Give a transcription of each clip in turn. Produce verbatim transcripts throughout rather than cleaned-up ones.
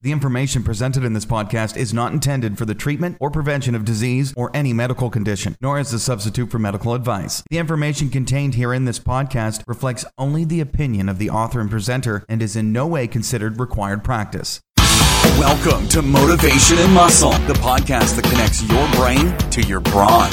The information presented in this podcast is not intended for the treatment or prevention of disease or any medical condition, nor as a substitute for medical advice. The information contained here in this podcast reflects only the opinion of the author and presenter and is in no way considered required practice. Welcome to Motivation and Muscle, the podcast that connects your brain to your brawn.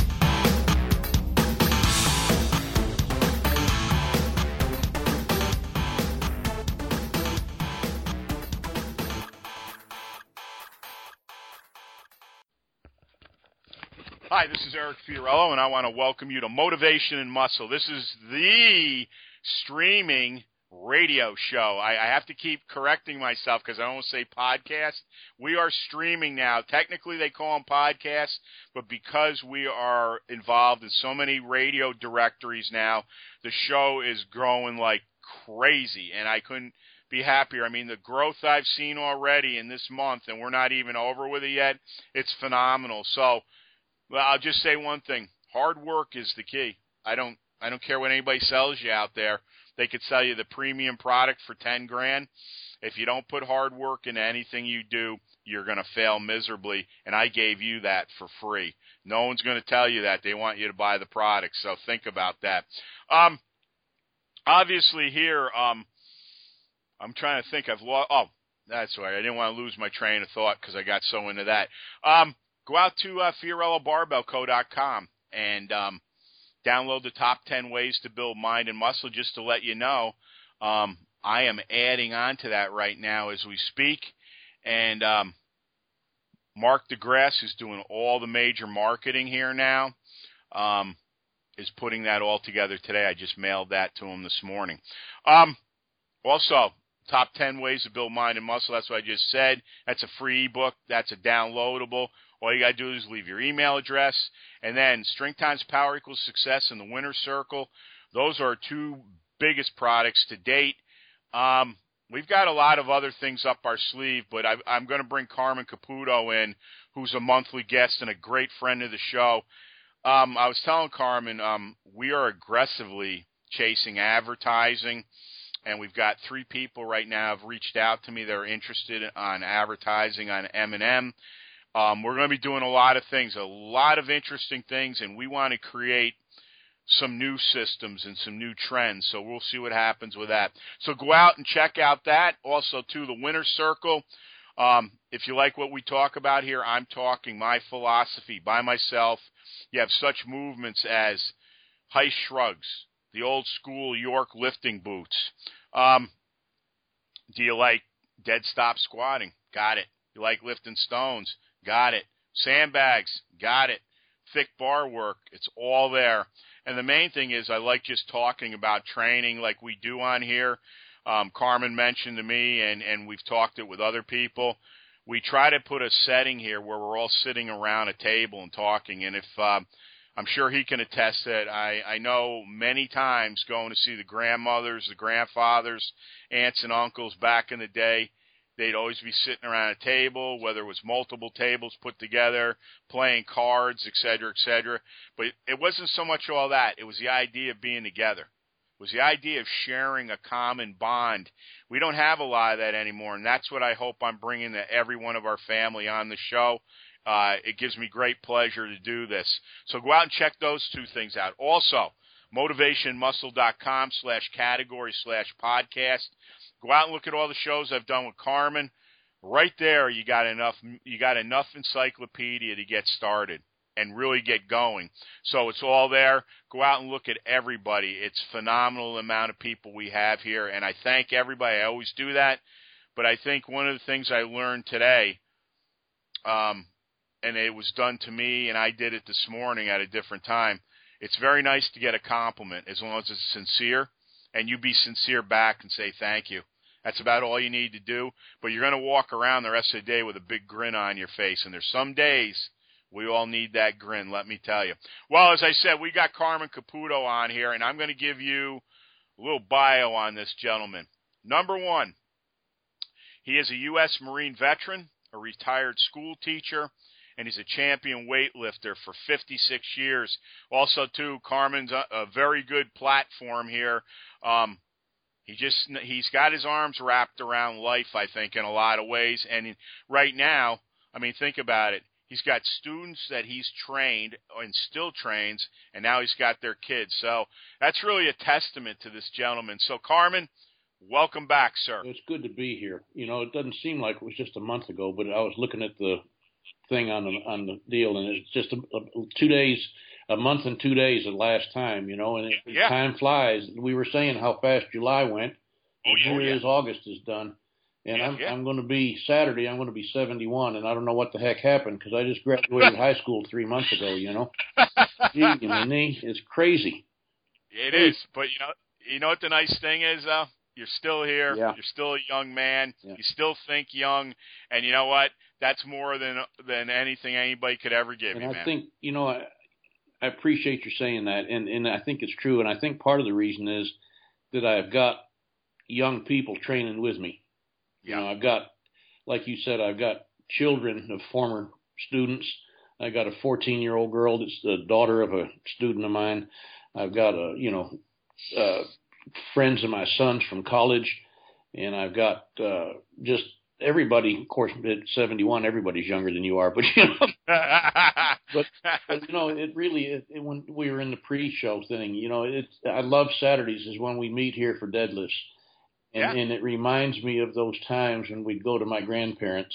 Hi, this is Eric Fiorillo, and I want to welcome you to Motivation and Muscle. This is the streaming radio show. I, I have to keep correcting myself because I almost say podcast. We are streaming now. Technically, they call them podcasts, but because we are involved in so many radio directories now, the show is growing like crazy, and I couldn't be happier. I mean, the growth I've seen already in this month, and we're not even over with it yet, it's phenomenal. So, well, I'll just say one thing. Hard work is the key. I don't I don't care what anybody sells you out there. They could sell you the premium product for ten grand. If you don't put hard work into anything you do, you're going to fail miserably, and I gave you that for free. No one's going to tell you that. They want you to buy the product, so think about that. Um, obviously here, um, I'm trying to think. I've lost. Oh, that's right. I didn't want to lose my train of thought because I got so into that. Um, Go out to uh, Fiorillo Barbell Co dot com and um, download the top ten ways to build mind and muscle. Just to let you know, um, I am adding on to that right now as we speak. And um, Mark DeGrasse, who's doing all the major marketing here now, um, is putting that all together today. I just mailed that to him this morning. Um, also, top ten ways to build mind and muscle. That's what I just said. That's a free ebook. That's a downloadable. All you got to do is leave your email address, and then Strength Times Power equals Success and the Winner's Circle. Those are our two biggest products to date. Um, we've got a lot of other things up our sleeve, but I, I'm going to bring Carmen Caputo in, who's a monthly guest and a great friend of the show. Um, I was telling Carmen, um, we are aggressively chasing advertising, and we've got three people right now have reached out to me that are interested on advertising on M and M. Um, we're going to be doing a lot of things, a lot of interesting things, and we want to create some new systems and some new trends. So we'll see what happens with that. So go out and check out that. Also, too, the Winner's Circle. Um, if you like what we talk about here, I'm talking my philosophy by myself. You have such movements as high shrugs, the old school York lifting boots. Um, do you like dead stop squatting? Got it. You like lifting stones? Got it. Sandbags, got it. Thick bar work, it's all there. And the main thing is I like just talking about training like we do on here. Um, Carmen mentioned to me, and, and we've talked it with other people. We try to put a setting here where we're all sitting around a table and talking. And if uh, I'm sure he can attest that I, I know many times going to see the grandmothers, the grandfathers, aunts and uncles back in the day, they'd always be sitting around a table, whether it was multiple tables put together, playing cards, et cetera, et cetera. But it wasn't so much all that. It was the idea of being together. It was the idea of sharing a common bond. We don't have a lot of that anymore, and that's what I hope I'm bringing to every one of our family on the show. Uh, it gives me great pleasure to do this. So go out and check those two things out. Also, motivationmuscle.com slash category slash podcast. Go out and look at all the shows I've done with Carmen. Right there, you got enough. You got enough encyclopedia to get started and really get going. So it's all there. Go out and look at everybody. It's phenomenal the amount of people we have here, and I thank everybody. I always do that, but I think one of the things I learned today, um, and it was done to me, and I did it this morning at a different time. It's very nice to get a compliment as long as it's sincere, and you be sincere back and say thank you. That's about all you need to do. But you're going to walk around the rest of the day with a big grin on your face. And there's some days we all need that grin, let me tell you. Well, as I said, we got Carmen Caputo on here, and I'm going to give you a little bio on this gentleman. Number one, he is a U S Marine veteran, a retired school teacher, and he's a champion weightlifter for fifty-six years. Also, too, Carmen's a, a very good platform here. Um, He just he's got his arms wrapped around life, I think, in a lot of ways. And right now, I mean, think about it. He's got students that he's trained and still trains, and now he's got their kids. So that's really a testament to this gentleman. So, Carmen, welcome back, sir. It's good to be here. You know, it doesn't seem like it was just a month ago, but I was looking at the thing on the on the deal, and it's just a, a, two days, a month and two days the last time, you know, and it, yeah. time flies. We were saying how fast July went, and oh, here yeah. it is, August is done. And yeah, I'm yeah. I'm going to be Saturday. I'm going to be seventy-one, and I don't know what the heck happened because I just graduated high school three months ago. You know, gee, my knee is crazy. It is, but you know, you know what the nice thing is, though. You're still here. Yeah. You're still a young man. Yeah. You still think young, and you know what? That's more than than anything anybody could ever give and you, I man. think you know I, I appreciate you saying that, and and I think it's true. And I think part of the reason is that I've got young people training with me. Yeah. You know, I've got, like you said, I've got children of former students. I got a fourteen-year-old girl that's the daughter of a student of mine. I've got a, you know, uh, friends of my sons from college, and I've got uh, just everybody. Of course, at seventy-one, everybody's younger than you are, but you know, but, but you know, it really it, it, when we were in the pre-show thing, you know, it's I love Saturdays is when we meet here for deadlifts. And, yeah. and it reminds me of those times when we'd go to my grandparents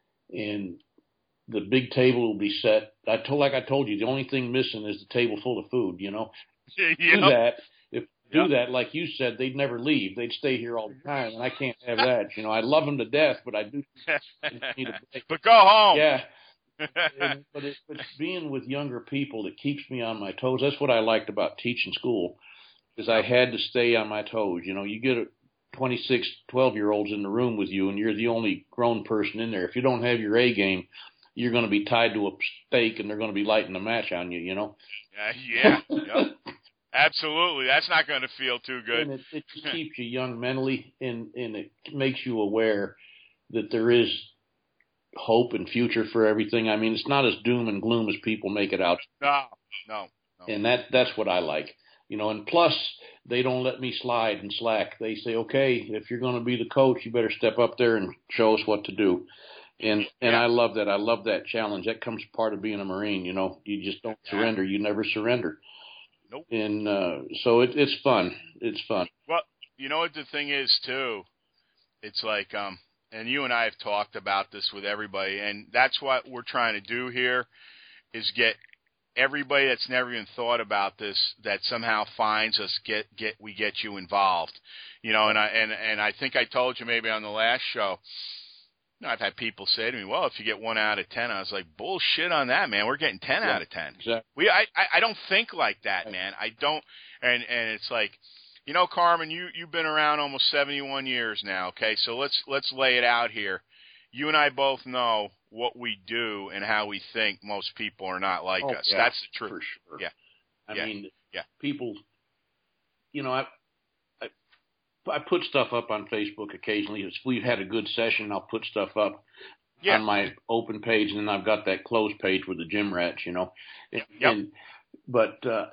and the big table will be set. I told, like I told you, the only thing missing is the table full of food, you know. Yep. Do that. If do Yep. that, like you said, they'd never leave. They'd stay here all the time, and I can't have that. You know, I love them to death, but I do need a break. But go home. Yeah. and, but, it, but it's being with younger people that keeps me on my toes. That's what I liked about teaching school, is I had to stay on my toes. You know, you get a twenty-six, twelve-year-olds in the room with you, and you're the only grown person in there. If you don't have your A game, you're going to be tied to a stake, and they're going to be lighting a match on you, you know? Yeah, yeah. Yep. Absolutely. That's not going to feel too good. And it, it just keeps you young mentally, and, and it makes you aware that there is hope and future for everything. I mean, it's not as doom and gloom as people make it out. No, no, no. And that that's what I like. You know, and plus, they don't let me slide and slack. They say, okay, if you're going to be the coach, you better step up there and show us what to do. And and Yeah. I love that. I love that challenge. That comes part of being a Marine, you know. You just don't Yeah. surrender. You never surrender. Nope. And uh, so it, it's fun. It's fun. Well, you know what the thing is, too? It's like, um, and you and I have talked about this with everybody, and that's what we're trying to do here is get everybody that's never even thought about this, that somehow finds us, get get we get you involved, you know. And I and and I think I told you maybe on the last show. You know, I've had people say to me, "Well, if you get one out of ten," I was like, "Bullshit on that, man. We're getting ten Yeah, out of ten." Exactly. We I, I I don't think like that, man. I don't. And and it's like, you know, Carmen, you you've been around almost seventy-one years now. Okay, so let's let's lay it out here. You and I both know what we do and how we think. Most people are not like Oh, us. yeah, That's the truth. for sure. Yeah. I Yeah. mean, Yeah. people, you know, I, I I put stuff up on Facebook occasionally. If we've had a good session, I'll put stuff up Yeah. on my open page, and then I've got that closed page with the gym rats, you know. And, Yep. and but uh,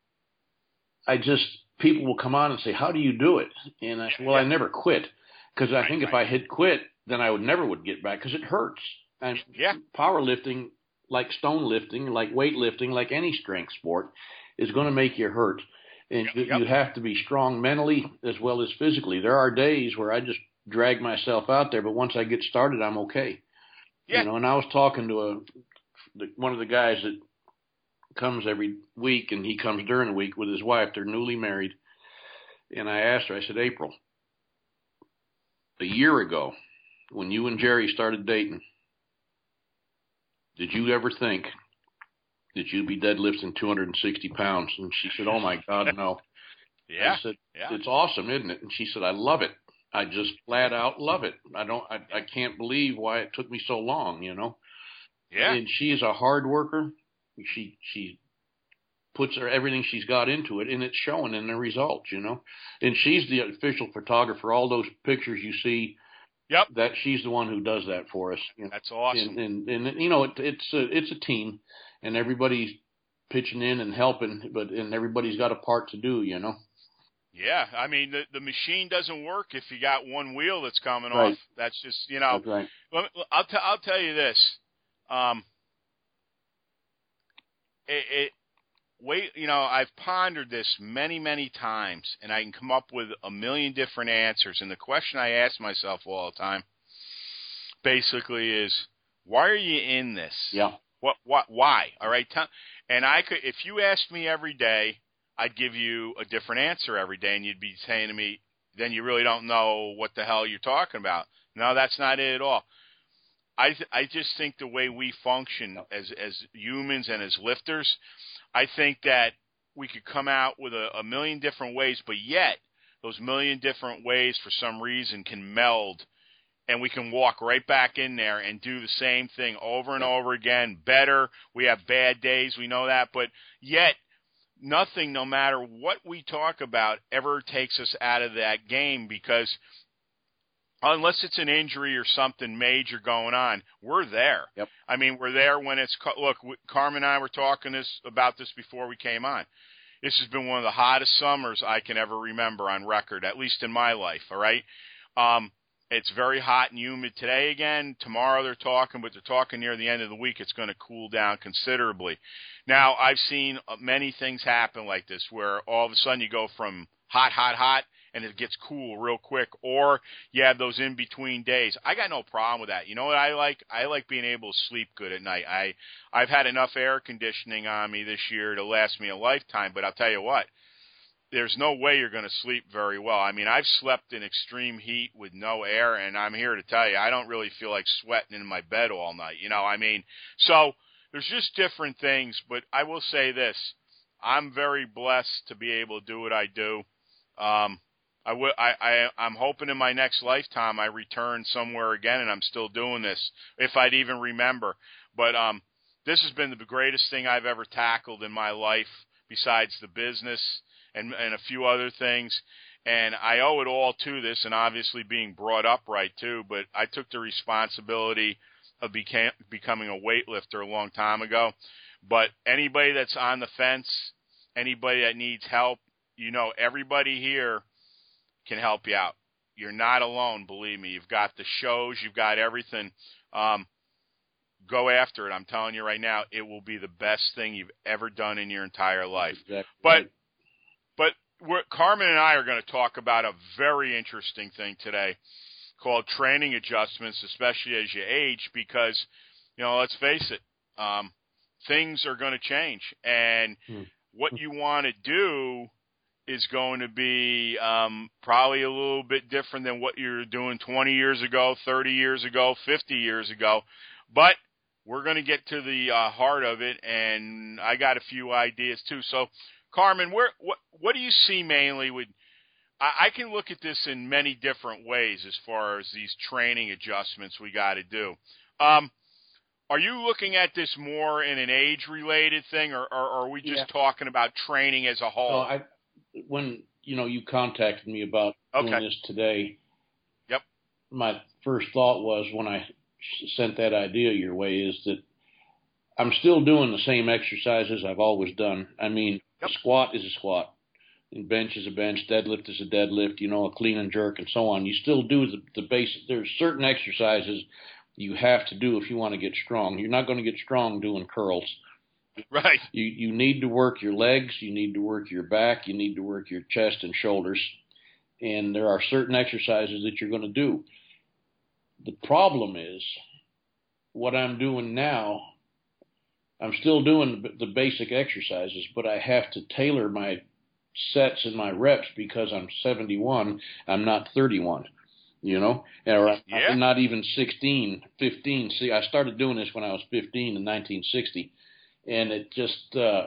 I just people will come on and say, "How do you do it?" And I say, "Well, Yeah. I never quit, because I Right, think if right. I had quit, then I would never would get back because it hurts." And Yeah. powerlifting, like stone lifting, like weightlifting, like any strength sport, is going to make you hurt. And Yep, you, yep. you have to be strong mentally as well as physically. There are days where I just drag myself out there, but once I get started, I'm okay. Yeah. You know, and I was talking to a the, one of the guys that comes every week, and he comes during the week with his wife. They're newly married. And I asked her, I said, "April, a year ago, when you and Jerry started dating, did you ever think that you'd be deadlifting two hundred sixty pounds?" And she said, "Oh, my God, no." Yeah. I said, Yeah. "It's awesome, isn't it?" And she said, "I love it. I just flat out love it. I don't, I, I can't believe why it took me so long, you know." Yeah. And she is a hard worker. She, she puts her, everything she's got into it, and it's showing in the results, you know. And she's the official photographer. All those pictures you see, Yep. that she's the one who does that for us. You know? That's awesome. And, and, and, you know, it, it's a, it's a team, and everybody's pitching in and helping, but, and everybody's got a part to do, you know. Yeah, I mean, the the machine doesn't work if you got one wheel that's coming Right. off. That's just, you know. That's right. Let me, I'll, t- I'll tell you this. Um, it, it wait, you know, I've pondered this many, many times, and I can come up with a million different answers. And the question I ask myself all the time, basically, is why are you in this? Yeah. What? What? Why? All right. Tell, and I could, if you asked me every day, I'd give you a different answer every day, and you'd be saying to me, then you really don't know what the hell you're talking about. No, that's not it at all. I th- I just think the way we function as as humans and as lifters, I think that we could come out with a, a million different ways, but yet those million different ways for some reason can meld, and we can walk right back in there and do the same thing over and over again, better. We have bad days, we know that, but yet nothing, no matter what we talk about, ever takes us out of that game, because unless it's an injury or something major going on, we're there. Yep. I mean, we're there when it's – look, Carmen and I were talking this about this before we came on. This has been one of the hottest summers I can ever remember on record, at least in my life, all right? Um, it's very hot and humid today again. Tomorrow they're talking, but they're talking near the end of the week it's going to cool down considerably. Now, I've seen many things happen like this where all of a sudden you go from hot, hot, hot, and it gets cool real quick, or you have those in-between days. I got no problem with that. You know what I like? I like being able to sleep good at night. I, I've had enough air conditioning on me this year to last me a lifetime, but I'll tell you what, there's no way you're going to sleep very well. I mean, I've slept in extreme heat with no air, and I'm here to tell you, I don't really feel like sweating in my bed all night. You know, I mean, so there's just different things, but I will say this. I'm very blessed to be able to do what I do. Um, I w- I, I, I'm hoping in my next lifetime I return somewhere again and I'm still doing this, if I'd even remember. But um, this has been the greatest thing I've ever tackled in my life besides the business and, and a few other things. And I owe it all to this, and obviously being brought up right too, but I took the responsibility of beca- becoming a weightlifter a long time ago. But anybody that's on the fence, anybody that needs help, you know, everybody here can help you out. You're not alone, believe me. You've got the shows, you've got everything. Um, go after it. I'm telling you right now, it will be the best thing you've ever done in your entire life. Exactly. But but we're, Carmen and I are going to talk about a very interesting thing today called training adjustments, especially as you age, because, you know, let's face it, um, things are going to change. And hmm. what you want to do is going to be um, probably a little bit different than what you were doing twenty years ago, thirty years ago, fifty years ago. But we're going to get to the uh, heart of it, and I got a few ideas too. So, Carmen, where what what do you see mainly with I, I can look at this in many different ways as far as these training adjustments we got to do. Um, are you looking at this more in an age-related thing, or, or, or are we just yeah. talking about training as a whole? No, I, when you know you contacted me about okay. doing this today, yep. my first thought was when I sent that idea your way is that I'm still doing the same exercises I've always done. I mean, yep. a squat is a squat, and bench is a bench, deadlift is a deadlift, you know, a clean and jerk and so on. You still do the, the basic. There's certain exercises you have to do if you want to get strong. You're not going to get strong doing curls. Right. You you need to work your legs, you need to work your back, you need to work your chest and shoulders, and there are certain exercises that you're going to do. The problem is what I'm doing now, I'm still doing the basic exercises, but I have to tailor my sets and my reps because I'm seventy-one, I'm not thirty-one, you know, or yeah. I'm not even sixteen, fifteen. See, I started doing this when I was fifteen in nineteen sixty. And it just, uh,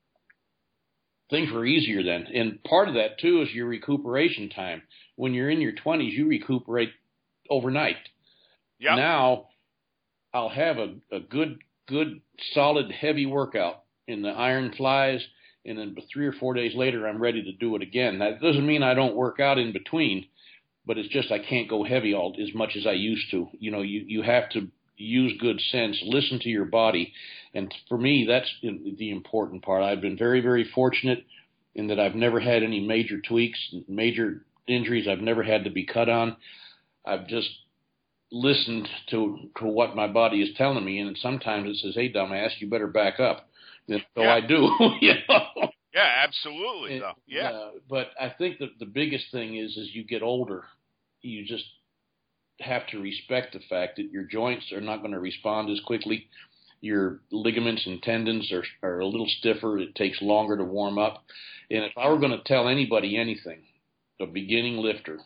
things were easier then. And part of that, too, is your recuperation time. When you're in your twenties, you recuperate overnight. Yep. Now, I'll have a, a good, good, solid, heavy workout in the iron flies, and then three or four days later, I'm ready to do it again. That doesn't mean I don't work out in between, but it's just I can't go heavy all as much as I used to. You know, you, you have to use good sense, listen to your body. And for me, that's the important part. I've been very, very fortunate in that I've never had any major tweaks, major injuries. I've never had to be cut on. I've just listened to, to what my body is telling me, and sometimes it says, hey, dumbass, you better back up. And so yeah. I do, you know. Yeah, absolutely, And, though. Yeah. Uh, but I think that the biggest thing is, as you get older, you just have to respect the fact that your joints are not going to respond as quickly. Your ligaments and tendons are, are a little stiffer. It takes longer to warm up. And if I were going to tell anybody anything, a beginning lifter,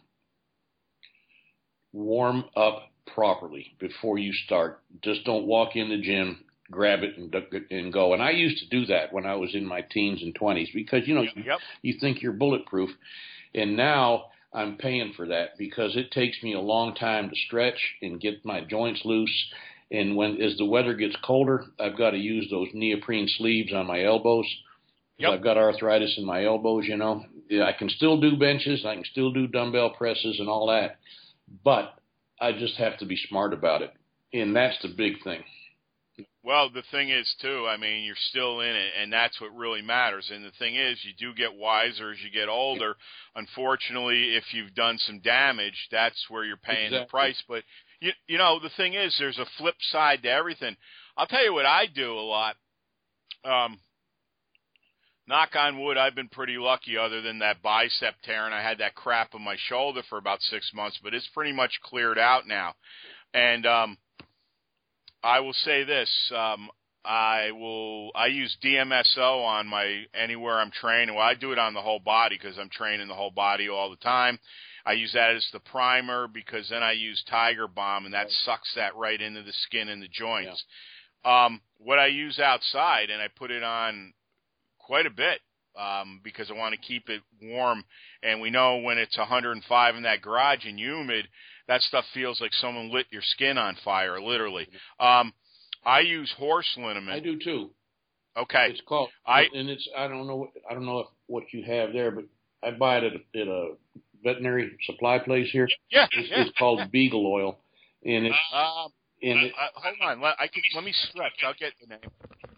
warm up properly before you start. Just don't walk in the gym, grab it, and, and go. And I used to do that when I was in my teens and twenties because, you know, Yep. you, you think you're bulletproof. And now I'm paying for that because it takes me a long time to stretch and get my joints loose. And when as the weather gets colder, I've got to use those neoprene sleeves on my elbows. Yep. I've got arthritis in my elbows, you know. Yeah, I can still do benches. I can still do dumbbell presses and all that. But I just have to be smart about it. And that's the big thing. Well, the thing is, too, I mean, you're still in it, and that's what really matters. And the thing is, you do get wiser as you get older. Unfortunately, if you've done some damage, that's where you're paying Exactly. the price. But, you, you know, the thing is, there's a flip side to everything. I'll tell you what I do a lot. Um, knock on wood, I've been pretty lucky other than that bicep tear, and I had that crap on my shoulder for about six months, but it's pretty much cleared out now. And um, I will say this, um, I will I use D M S O on my anywhere I'm training. Well, I do it on the whole body because I'm training the whole body all the time. I use that as the primer because then I use Tiger Balm, and that right. sucks that right into the skin and the joints. Yeah. Um, what I use outside, and I put it on quite a bit um, because I want to keep it warm. And we know when it's one hundred five in that garage and humid, that stuff feels like someone lit your skin on fire, literally. Um, I use horse liniment. I do too. Okay. It's called, I, and it's I don't know I don't know if, what you have there, but I buy it at a, at a veterinary supply place here. Yeah, it's, yeah. it's called Beagle Oil, and it's uh, and uh, it, uh, hold on. Let, I can let me stretch. I'll get the name.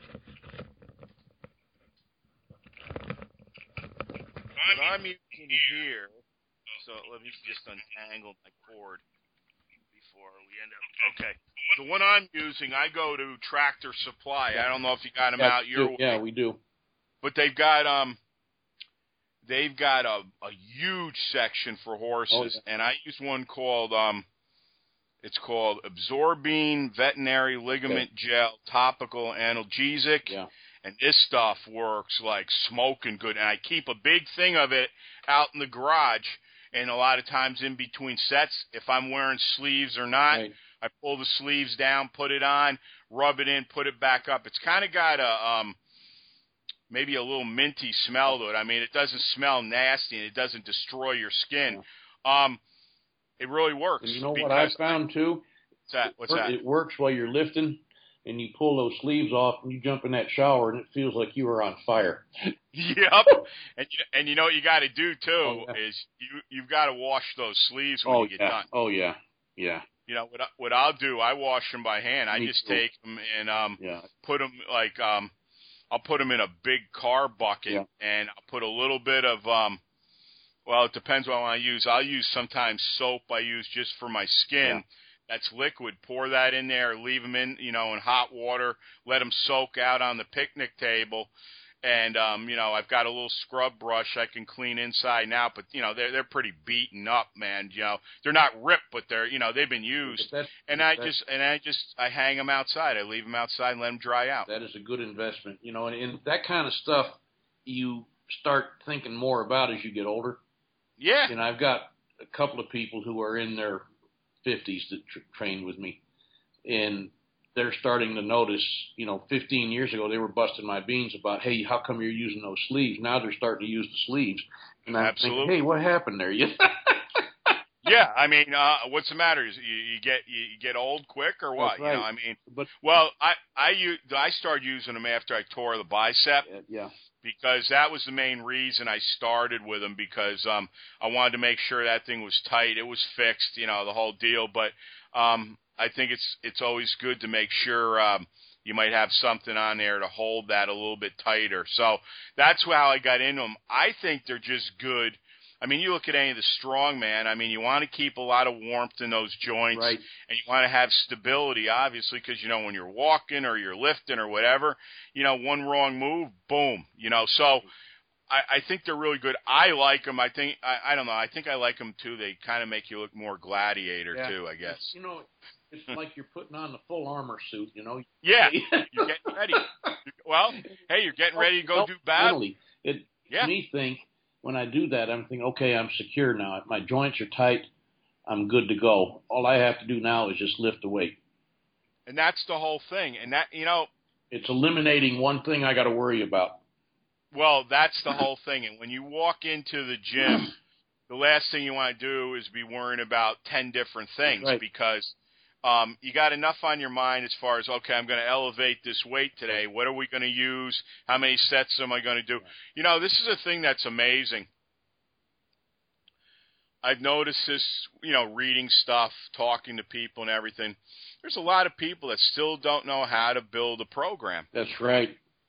What I'm using here. So let me just untangle my cord before we end up. Okay. The one I'm using, I go to Tractor Supply. I don't know if you got them yeah, out your way. Yeah, we do. But they've got um, they've got a, a huge section for horses, oh, yeah. and I use one called um, it's called Absorbine Veterinary Ligament okay. Gel Topical Analgesic. Yeah. And this stuff works like smoking good. And I keep a big thing of it out in the garage. And a lot of times in between sets, if I'm wearing sleeves or not, right. I pull the sleeves down, put it on, rub it in, put it back up. It's kind of got a um, maybe a little minty smell to it. I mean, it doesn't smell nasty, and it doesn't destroy your skin. Yeah. Um, it really works. And you know what I found, too? What's that? What's it, that? It works while you're lifting, and you pull those sleeves off, and you jump in that shower, and it feels like you were on fire. Yep, and and you know what you got to do too oh, yeah. is you you've got to wash those sleeves when oh, you get yeah. done. Oh yeah, yeah. You know what I, what I'll do? I wash them by hand. I Me just too. take them and um yeah. put them like um I'll put them in a big car bucket yeah. and I'll put a little bit of um well it depends what I want to use. I'll use sometimes soap I use just for my skin. Yeah. That's liquid. Pour that in there. Leave them in you know in hot water. Let them soak out on the picnic table. And, um, you know, I've got a little scrub brush I can clean inside and out, but, you know, they're, they're pretty beaten up, man. You know, they're not ripped, but they're, you know, they've been used. That's, and I that's, just, and I just, I hang them outside. I leave them outside and let them dry out. That is a good investment. You know, and, and that kind of stuff you start thinking more about as you get older. Yeah. And I've got a couple of people who are in their fifties that tra- trained with me. And they're starting to notice, you know, fifteen years ago, they were busting my beans about, hey, how come you're using those sleeves? Now they're starting to use the sleeves. And I'm Absolutely. thinking, hey, what happened there? Yeah, I mean, uh, what's the matter? You, you get you, you get old quick or what? That's right. You know, I mean, but, well, I, I, use, I started using them after I tore the bicep. Yeah. Because that was the main reason I started with them because um, I wanted to make sure that thing was tight. It was fixed, you know, the whole deal. But um, I think it's it's always good to make sure um, you might have something on there to hold that a little bit tighter. So that's how I got into them. I think they're just good. I mean, you look at any of the strongman, I mean, you want to keep a lot of warmth in those joints, right. and you want to have stability, obviously, because, you know, when you're walking or you're lifting or whatever, you know, one wrong move, boom, you know. So I, I think they're really good. I like them. I think, I, I don't know, I think I like them, too. They kind of make you look more gladiator, yeah. too, I guess. It's, you know, it's like you're putting on the full armor suit, you know. Yeah, you're getting ready. Well, hey, you're getting ready to go do battle. It yeah. makes me think, when I do that, I'm thinking, okay, I'm secure now. If my joints are tight, I'm good to go. All I have to do now is just lift the weight. And that's the whole thing. And that, you know, it's eliminating one thing I got to worry about. Well, that's the whole thing. And when you walk into the gym, the last thing you want to do is be worrying about ten different things, right. because um, you got enough on your mind as far as, okay, I'm going to elevate this weight today. What are we going to use? How many sets am I going to do? You know, this is a thing that's amazing. I've noticed this, you know, reading stuff, talking to people and everything. There's a lot of people that still don't know how to build a program. That's right.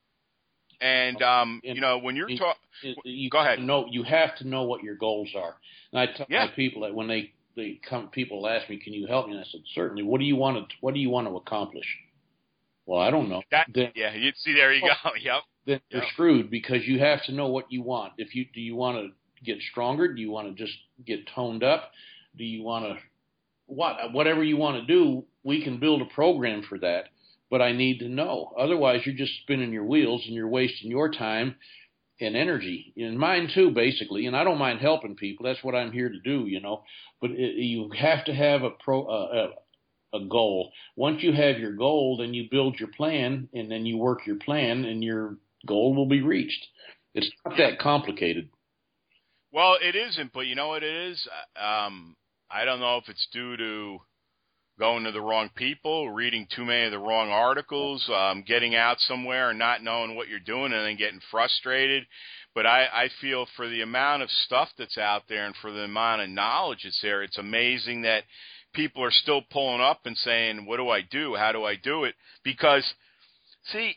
And, um, you know, when you're talking, go ahead. No, you have to know what your goals are. And I tell yeah. my people that when they, they come, people ask me, can you help me? And I said, certainly. What do you want to, what do you want to accomplish? Well, I don't know. That, then, yeah, you see, there you go. Yep. Then yep. you're screwed, because you have to know what you want. If you, do you want to get stronger? Do you want to just get toned up? Do you want to, what, whatever you want to do, we can build a program for that. But I need to know. Otherwise, you're just spinning your wheels and you're wasting your time and energy, and mine too, basically. And I don't mind helping people. That's what I'm here to do, you know. But it, you have to have a pro uh, a, a goal. Once you have your goal, then you build your plan, and then you work your plan, and your goal will be reached. It's not that complicated. Well, it isn't, but you know what it is? Um, I don't know if it's due to going to the wrong people, reading too many of the wrong articles, um, getting out somewhere and not knowing what you're doing and then getting frustrated. But I, I feel for the amount of stuff that's out there and for the amount of knowledge that's there, it's amazing that people are still pulling up and saying, what do I do? How do I do it? Because, see,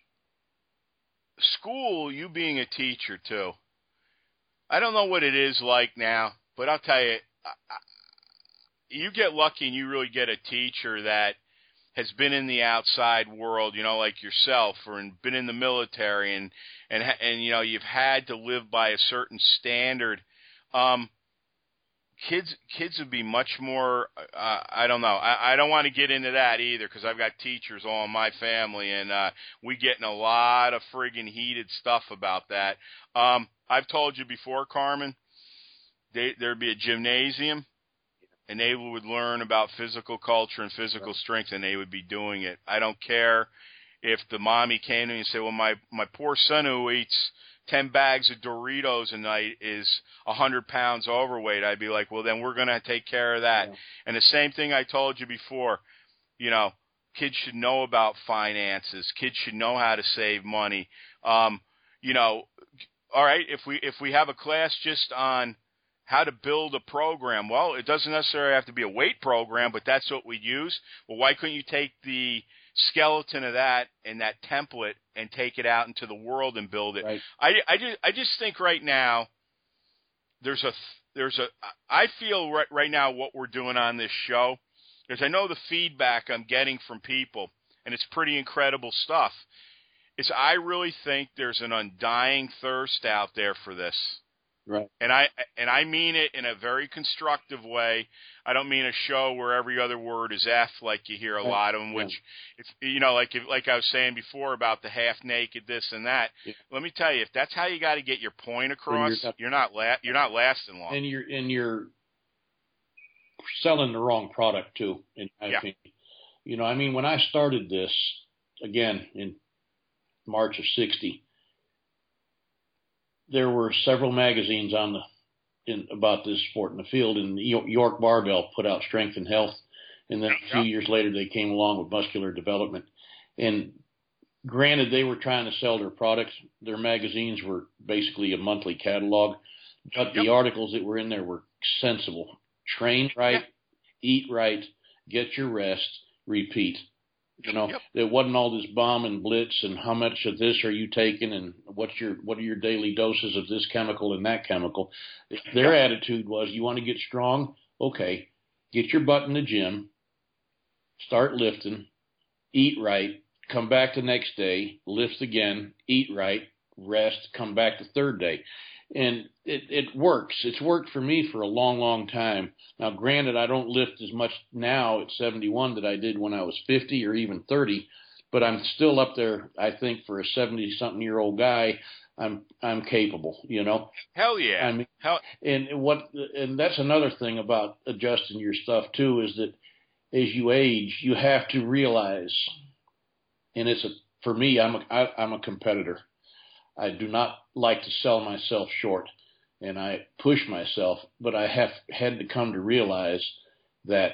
school, you being a teacher too, I don't know what it is like now, but I'll tell you, I, I, you get lucky and you really get a teacher that has been in the outside world, you know, like yourself, or in, been in the military, and, and, and, you know, you've had to live by a certain standard. Um, kids, kids would be much more, uh, I don't know. I, I don't want to get into that either, because I've got teachers all in my family, and, uh, we get in a lot of friggin' heated stuff about that. Um, I've told you before, Carmen, they, there'd be a gymnasium, and they would learn about physical culture and physical strength, and they would be doing it. I don't care if the mommy came to me and said, well, my, my poor son who eats ten bags of Doritos a night is one hundred pounds overweight. I'd be like, well, then we're going to take care of that. Yeah. And the same thing I told you before, you know, kids should know about finances. Kids should know how to save money. Um, you know, all right, if we if we have a class just on how to build a program. Well, it doesn't necessarily have to be a weight program, but that's what we use. Well, why couldn't you take the skeleton of that and that template and take it out into the world and build it? Right. I, I, just, I just think right now there's a there's a I feel right, right now what we're doing on this show, because I know the feedback I'm getting from people, and it's pretty incredible stuff, is I really think there's an undying thirst out there for this. Right. And I and I mean it in a very constructive way. I don't mean a show where every other word is F, like you hear a right. lot of them. Which, yeah. if you know, like if, like I was saying before about the half naked this and that. Yeah. Let me tell you, if that's how you got to get your point across, you're, you're not la- you're not lasting long. And you're and you're selling the wrong product too. In my yeah. opinion, you know, I mean, when I started this again in March of sixty. There were several magazines on the in about this sport in the field, and York Barbell put out Strength and Health, and then a few yep. years later they came along with Muscular Development. And granted, they were trying to sell their products. Their magazines were basically a monthly catalog, but yep. the articles that were in there were sensible. Train right, yep. eat right, get your rest, repeat. You know, Yep. there wasn't all this bomb and blitz and how much of this are you taking and what's your what are your daily doses of this chemical and that chemical. Their Yep. attitude was, you want to get strong? Okay, get your butt in the gym, start lifting, eat right, come back the next day, lift again, eat right, rest, come back the third day. And it, it works. It's worked for me for a long, long time. Now, granted, I don't lift as much now at seventy-one that I did when I was fifty or even thirty, but I'm still up there, I think, for a seventy-something-year-old guy. I'm I'm capable, you know. Hell yeah. I mean, Hell, and what, and that's another thing about adjusting your stuff too, is that as you age, you have to realize, and it's a, for me, I'm a, I, I'm a competitor. I do not like to sell myself short, and I push myself, but I have had to come to realize that,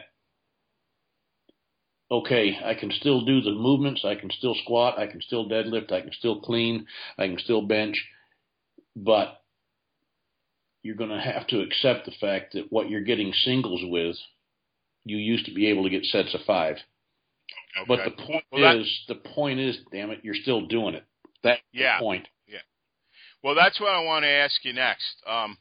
okay, I can still do the movements, I can still squat, I can still deadlift, I can still clean, I can still bench, but you're going to have to accept the fact that what you're getting singles with, you used to be able to get sets of five. okay. But the point Well, is, the point is, damn it, you're still doing it. That's Yeah. the point. Well, that's what I want to ask you next. Um,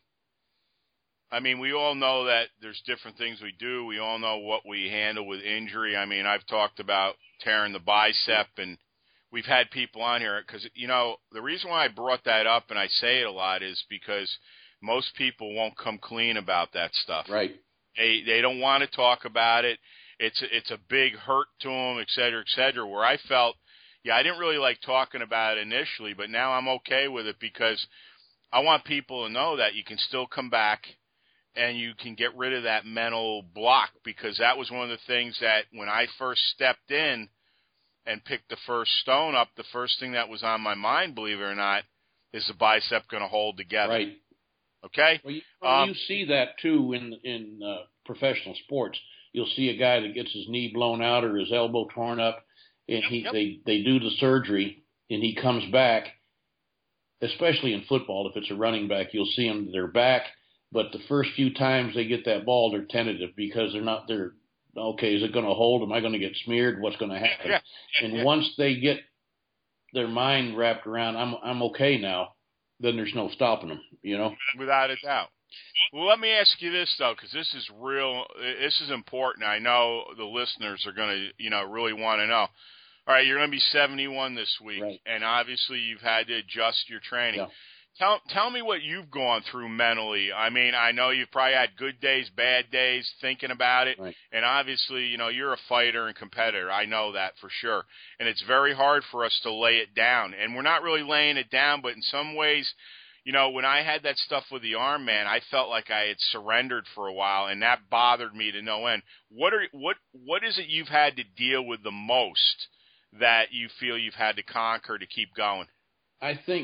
I mean, we all know that there's different things we do. We all know what we handle with injury. I mean, I've talked about tearing the bicep, and we've had people on here because, you know, the reason why I brought that up, and I say it a lot, is because most people won't come clean about that stuff. Right. They they don't want to talk about it. It's a, it's a big hurt to them, et cetera, et cetera, where I felt, yeah, I didn't really like talking about it initially, but now I'm okay with it because I want people to know that you can still come back and you can get rid of that mental block, because that was one of the things that when I first stepped in and picked the first stone up, the first thing that was on my mind, believe it or not, is the bicep going to hold together. Right. Okay? Well, you, well, Um, you see that too in in uh, professional sports. You'll see a guy that gets his knee blown out or his elbow torn up, and he Yep. they they do the surgery, and he comes back. Especially in football, if it's a running back, you'll see them. They're back, but the first few times they get that ball, they're tentative because they're not. They're okay. Is it going to hold? Am I going to get smeared? What's going to happen? Yeah. And Yeah. once they get their mind wrapped around, I'm I'm okay now. Then there's no stopping them. You know. Without a doubt. Well, let me ask you this, though, because this is real. This is important. I know the listeners are going to, you know, really want to know. All right, you're going to be seventy-one this week, Right. and obviously you've had to adjust your training. Yeah. Tell tell me what you've gone through mentally. I mean, I know you've probably had good days, bad days, thinking about it, Right. and obviously, you know, you're a fighter and competitor. I know that for sure, and it's very hard for us to lay it down, and we're not really laying it down, but in some ways, you know, when I had that stuff with the arm, man, I felt like I had surrendered for a while, and that bothered me to no end. What are what what is it you've had to deal with the most that you feel you've had to conquer to keep going? I think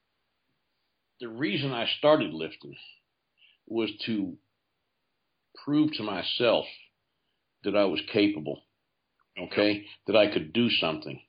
the reason I started lifting was to prove to myself that I was capable, okay, that I could do something.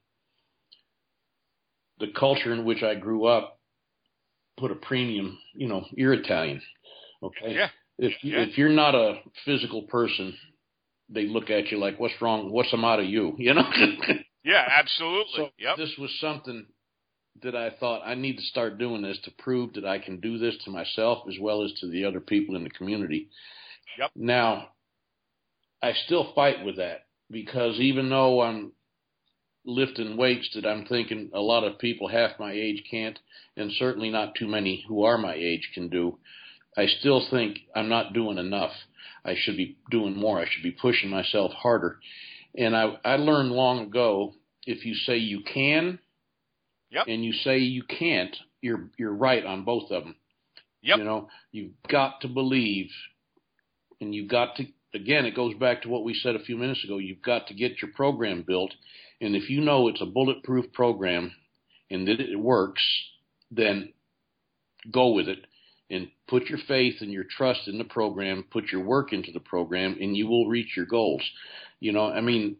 The culture in which I grew up put a premium, you know, you're Italian, okay? Yeah. If, Yeah. if you're not a physical person, they look at you like, what's wrong? What's the matter you? You know? Yeah, absolutely. So Yep. this was something that I thought I need to start doing this to prove that I can do this to myself as well as to the other people in the community. Yep. Now, I still fight with that because even though I'm lifting weights that I'm thinking a lot of people half my age can't, and certainly not too many who are my age can do, I still think I'm not doing enough. I should be doing more. I should be pushing myself harder. And I, I learned long ago, if you say you can, Yep. and you say you can't, you're you're right on both of them. Yep. You know, you've got to believe, and you've got to, again, it goes back to what we said a few minutes ago, you've got to get your program built, and if you know it's a bulletproof program and that it works, then go with it and put your faith and your trust in the program, put your work into the program, and you will reach your goals. You know, I mean,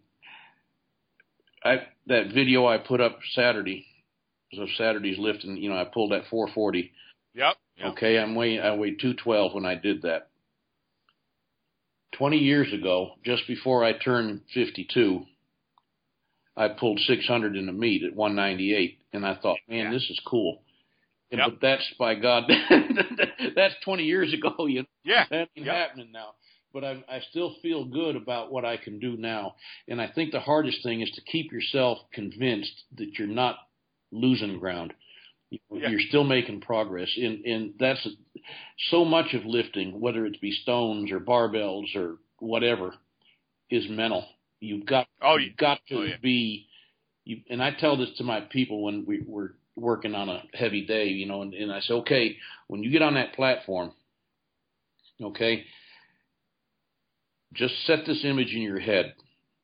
I that video I put up Saturday, so Saturday's lifting, you know, I pulled that four forty. Yep. Yep. Okay, I'm weighing, I weighed two twelve when I did that. twenty years ago, just before I turned fifty-two, I pulled six hundred in the meet at one ninety-eight, and I thought, man, yeah. this is cool. And, yep. But that's, by God, that's twenty years ago. You know? Yeah. That ain't yep. happening now. But I, I still feel good about what I can do now. And I think the hardest thing is to keep yourself convinced that you're not losing ground. Yeah. You're still making progress. And, and that's so much of lifting, whether it be stones or barbells or whatever, is mental. You've got, oh, you've got to oh, yeah. be, you, and I tell this to my people when we, we're working on a heavy day, you know, and, and I say, okay, when you get on that platform, okay, just set this image in your head.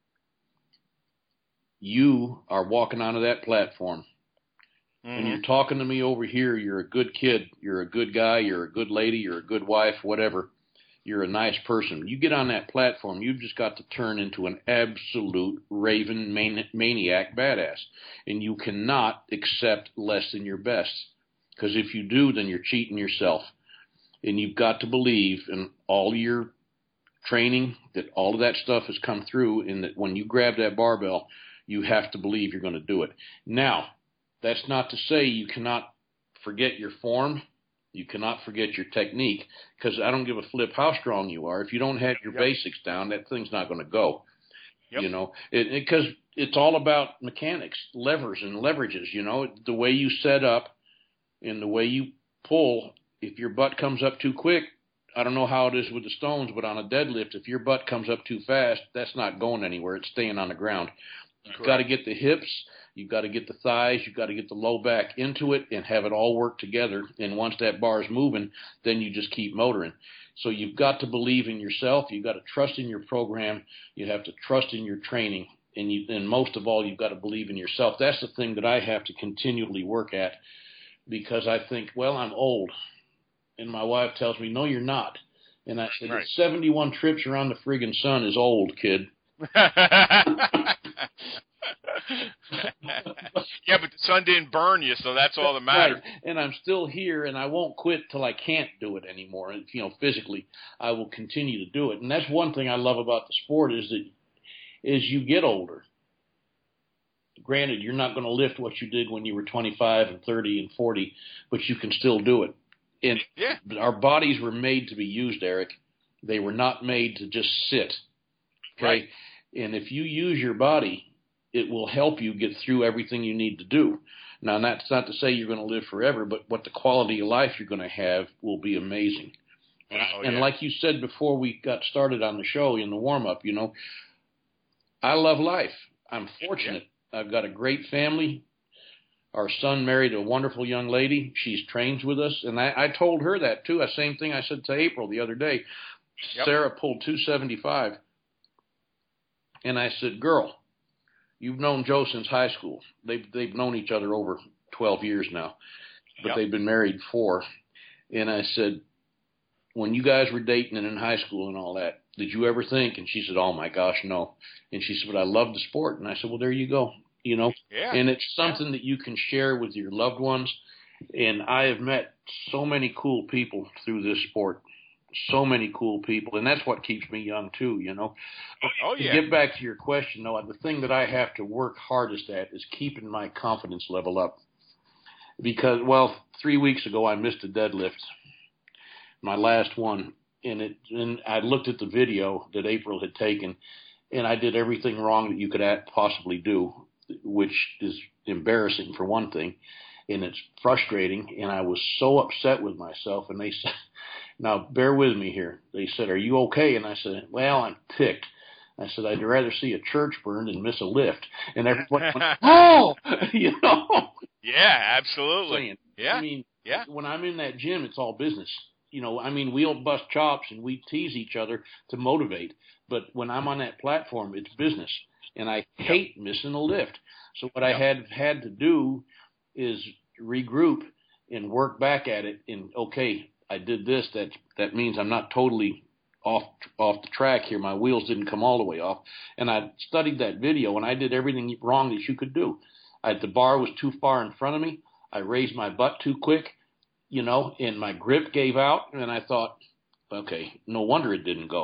You are walking onto that platform. Mm-hmm. And you're talking to me over here. You're a good kid. You're a good guy. You're a good lady. You're a good wife, whatever. You're a nice person. You get on that platform, you've just got to turn into an absolute raven man- maniac badass. And you cannot accept less than your best. Because if you do, then you're cheating yourself. And you've got to believe in all your training, that all of that stuff has come through, and that when you grab that barbell, you have to believe you're going to do it. Now, that's not to say you cannot forget your form. You cannot forget your technique, because I don't give a flip how strong you are. If you don't have your yep. basics down, that thing's not going to go. Yep. You know, because it, it, it's all about mechanics, levers and leverages. You know, the way you set up and the way you pull. If your butt comes up too quick, I don't know how it is with the stones, but on a deadlift, if your butt comes up too fast, that's not going anywhere. It's staying on the ground. You've got to get the hips, you've got to get the thighs, you've got to get the low back into it and have it all work together. And once that bar is moving, then you just keep motoring. So you've got to believe in yourself. You've got to trust in your program. You have to trust in your training. And, you, and most of all, you've got to believe in yourself. That's the thing that I have to continually work at, because I think, well, I'm old. And my wife tells me, no, you're not. And I said, right. seventy-one trips around the friggin' sun is old, kid. Yeah, but the sun didn't burn you, so that's all that matters. Right. And I'm still here, and I won't quit till I can't do it anymore. And, you know, physically, I will continue to do it. And that's one thing I love about the sport is that as you get older, granted, you're not going to lift what you did when you were twenty-five and thirty and forty, but you can still do it. And yeah. Our bodies were made to be used, Eric. They were not made to just sit. Okay? Right. And if you use your body, it will help you get through everything you need to do. Now, that's not to say you're going to live forever, but what the quality of life you're going to have will be amazing. And, oh, and yeah. like you said before we got started on the show in the warm-up, you know, I love life. I'm fortunate. Yeah. I've got a great family. Our son married a wonderful young lady. She's trains with us. And I, I told her that, too. The same thing I said to April the other day. Yep. Sarah pulled two seventy-five. And I said, girl, you've known Joe since high school. They've, they've known each other over twelve years now. But yep. They've been married four. And I said, when you guys were dating and in high school and all that, did you ever think? And she said, oh, my gosh, no. And she said, but I love the sport. And I said, well, there you go. You know, yeah. And it's something yeah. that you can share with your loved ones. And I have met so many cool people through this sport, so many cool people. And that's what keeps me young, too, you know. Oh, yeah. To get back to your question, though, the thing that I have to work hardest at is keeping my confidence level up. Because, well, three weeks ago I missed a deadlift, my last one. And, it, and I looked at the video that April had taken, and I did everything wrong that you could possibly do, which is embarrassing for one thing, and it's frustrating, and I was so upset with myself. And they said, now bear with me here. They said, are you okay? And I said, well, I'm ticked. I said, I'd rather see a church burned than miss a lift. And everybody went, oh, you know. Yeah, absolutely. Saying, yeah. I mean, yeah. when I'm in that gym, it's all business. You know, I mean, we'll bust chops and we tease each other to motivate. But when I'm on that platform, it's business. And I hate yep. missing a lift. So what yep. I had had to do is regroup and work back at it. And, okay, I did this. That that means I'm not totally off off the track here. My wheels didn't come all the way off. And I studied that video, and I did everything wrong that you could do. I, the bar was too far in front of me. I raised my butt too quick, you know, and my grip gave out. And I thought, okay, no wonder it didn't go.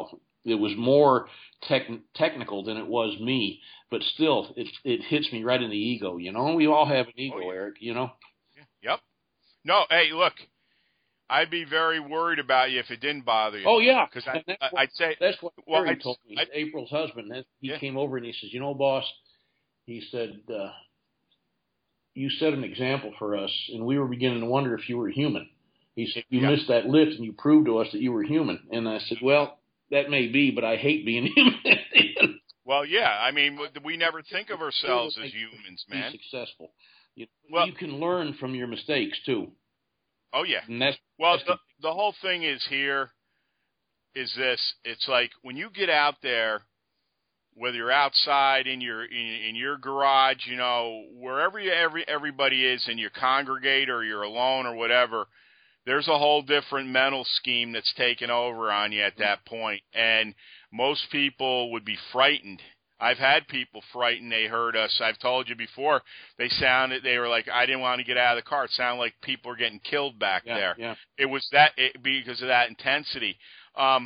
it was more tech, technical than it was me, but still, it it hits me right in the ego. You know, we all have an ego, oh, yeah. Eric. You know. Yep. No, hey, look, I'd be very worried about you if it didn't bother you. Oh yeah, because I, what, I'd say that's what well, Terry I'd, told me. I'd, April's husband. He yeah. came over and he says, "You know, boss," he said, uh, "you set an example for us, and we were beginning to wonder if you were human." He said, "You yeah. missed that lift, and you proved to us that you were human." And I said, "Well, that may be, but I hate being human." Well, yeah. I mean, we never think of ourselves as humans, man. Be successful. You, well, you can learn from your mistakes too. Oh yeah. And that's, well, that's the, the whole thing is here is this. It's like when you get out there, whether you're outside in your in, in your garage, you know, wherever you, every everybody is, and you congregate or you're alone or whatever. There's a whole different mental scheme that's taken over on you at that point, and most people would be frightened. I've had people frightened. They heard us. I've told you before. They sounded. They were like, "I didn't want to get out of the car." It sounded like people were getting killed back yeah, there. Yeah. It was that it, because of that intensity. Um,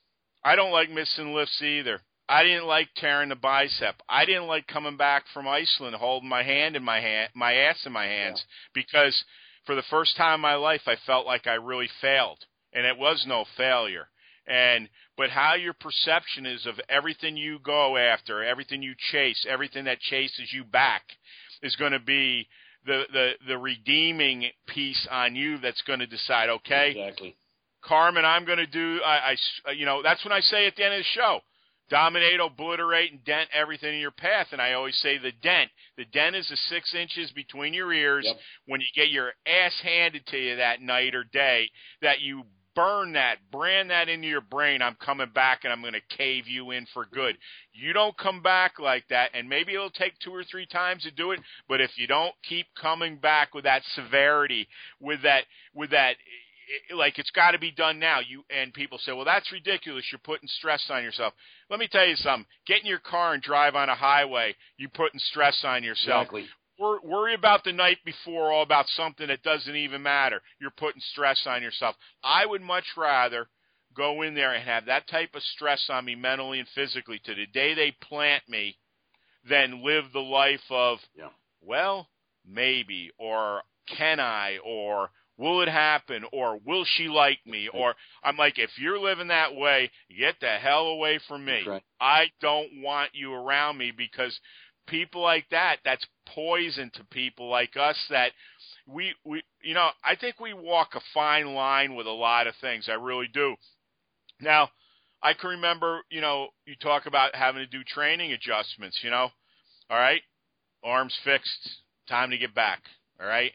I don't like missing lifts either. I didn't like tearing the bicep. I didn't like coming back from Iceland holding my hand in my hand, my ass in my hands, yeah. because for the first time in my life, I felt like I really failed, and it was no failure. And but how your perception is of everything you go after, everything you chase, everything that chases you back, is going to be the, the the redeeming piece on you. That's going to decide. Okay, exactly, Carmen, I'm going to do. I, I you know that's when I say at the end of the show. Dominate, obliterate, and dent everything in your path. And I always say the dent. The dent is the six inches between your ears yep. when you get your ass handed to you that night or day, that you burn that, brand that into your brain. I'm coming back and I'm going to cave you in for good. You don't come back like that, and maybe it'll take two or three times to do it, but if you don't keep coming back with that severity, with that, with that, like it's got to be done now. You and people say, well, that's ridiculous. You're putting stress on yourself. Let me tell you something. Get in your car and drive on a highway. You're putting stress on yourself. Exactly. Wor- worry about the night before, all about something that doesn't even matter. You're putting stress on yourself. I would much rather go in there and have that type of stress on me mentally and physically to the day they plant me than live the life of, yeah. well, maybe, or can I, or will it happen, or will she like me? Or I'm like, if you're living that way, get the hell away from me. Right. I don't want you around me, because people like that, that's poison to people like us that we, we, you know, I think we walk a fine line with a lot of things. I really do. Now, I can remember, you know, you talk about having to do training adjustments, you know, all right, arms fixed, time to get back, all right.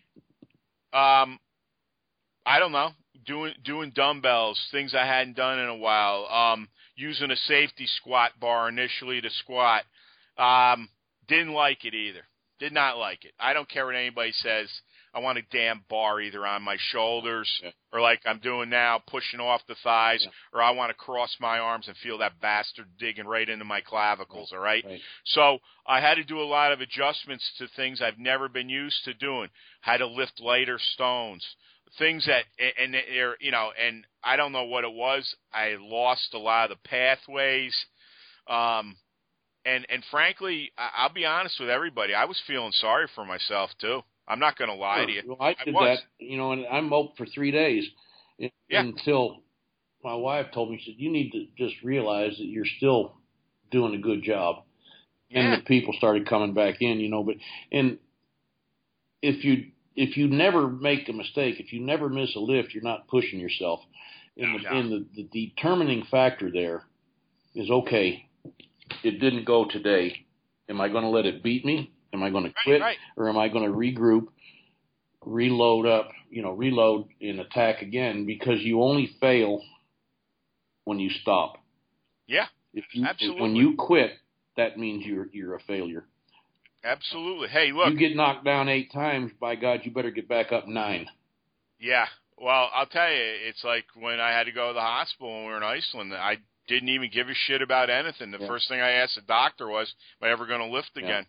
Um, I don't know, doing doing dumbbells, things I hadn't done in a while. Um, using a safety squat bar initially to squat. Um, didn't like it either. Did not like it. I don't care what anybody says. I want a damn bar either on my shoulders yeah. or like I'm doing now, pushing off the thighs, yeah. or I want to cross my arms and feel that bastard digging right into my clavicles, all right? right? So I had to do a lot of adjustments to things I've never been used to doing. Had to lift lighter stones, things that, and they're, you know, and I don't know what it was. I lost a lot of the pathways. Um, and, and frankly, I'll be honest with everybody. I was feeling sorry for myself too. I'm not going to lie sure. to you. Well, I did I that, you know, and I moped for three days yeah. until my wife told me, she said, you need to just realize that you're still doing a good job. Yeah. And the people started coming back in, you know, but, and if you, if you never make a mistake, if you never miss a lift, you're not pushing yourself. And, no, the, no. and the, the determining factor there is, okay, it didn't go today. Am I going to let it beat me? Am I going to quit, right, right. or am I going to regroup, reload up, you know, reload and attack again? Because you only fail when you stop. Yeah, if you, absolutely. When you quit, that means you're you're a failure. Absolutely. Hey, look. You get knocked down eight times, by God, you better get back up nine. Yeah. Well, I'll tell you, it's like when I had to go to the hospital when we were in Iceland, I didn't even give a shit about anything. The yeah. first thing I asked the doctor was, am I ever going to lift again?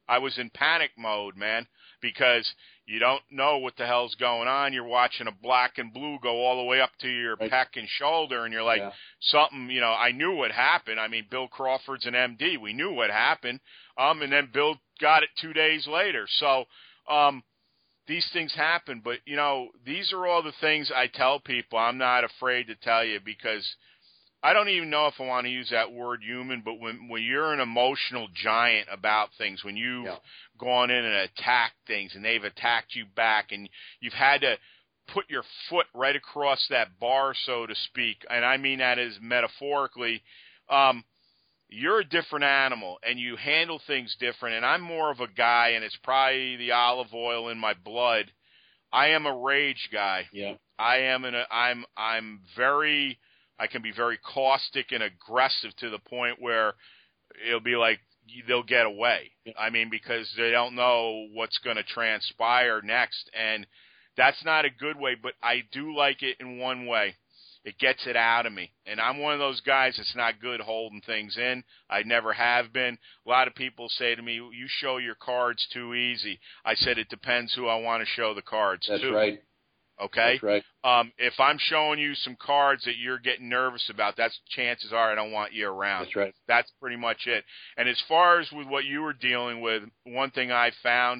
I was in panic mode, man, because you don't know what the hell's going on. You're watching a black and blue go all the way up to your right. pec and shoulder, and you're like, yeah. something, you know, I knew what happened. I mean, Bill Crawford's an M D. We knew what happened. Um, and then Bill got it two days later. So, um, these things happen. But, you know, these are all the things I tell people. I'm not afraid to tell you, because I don't even know if I want to use that word human, but when, when you're an emotional giant about things, when you've yeah. gone in and attacked things and they've attacked you back, and you've had to put your foot right across that bar, so to speak, and I mean that as metaphorically, um, you're a different animal and you handle things different. And I'm more of a guy, and it's probably the olive oil in my blood. I am a rage guy. Yeah. I am an, I'm, I'm very, I can be very caustic and aggressive to the point where it'll be like they'll get away. Yeah. I mean, because they don't know what's going to transpire next. And that's not a good way, but I do like it in one way. It gets it out of me. And I'm one of those guys that's not good holding things in. I never have been. A lot of people say to me, you show your cards too easy. I said it depends who I want to show the cards that's to. That's right. Okay? That's right. Um, if I'm showing you some cards that you're getting nervous about, that's chances are I don't want you around. That's right. That's pretty much it. And as far as with what you were dealing with, one thing I found,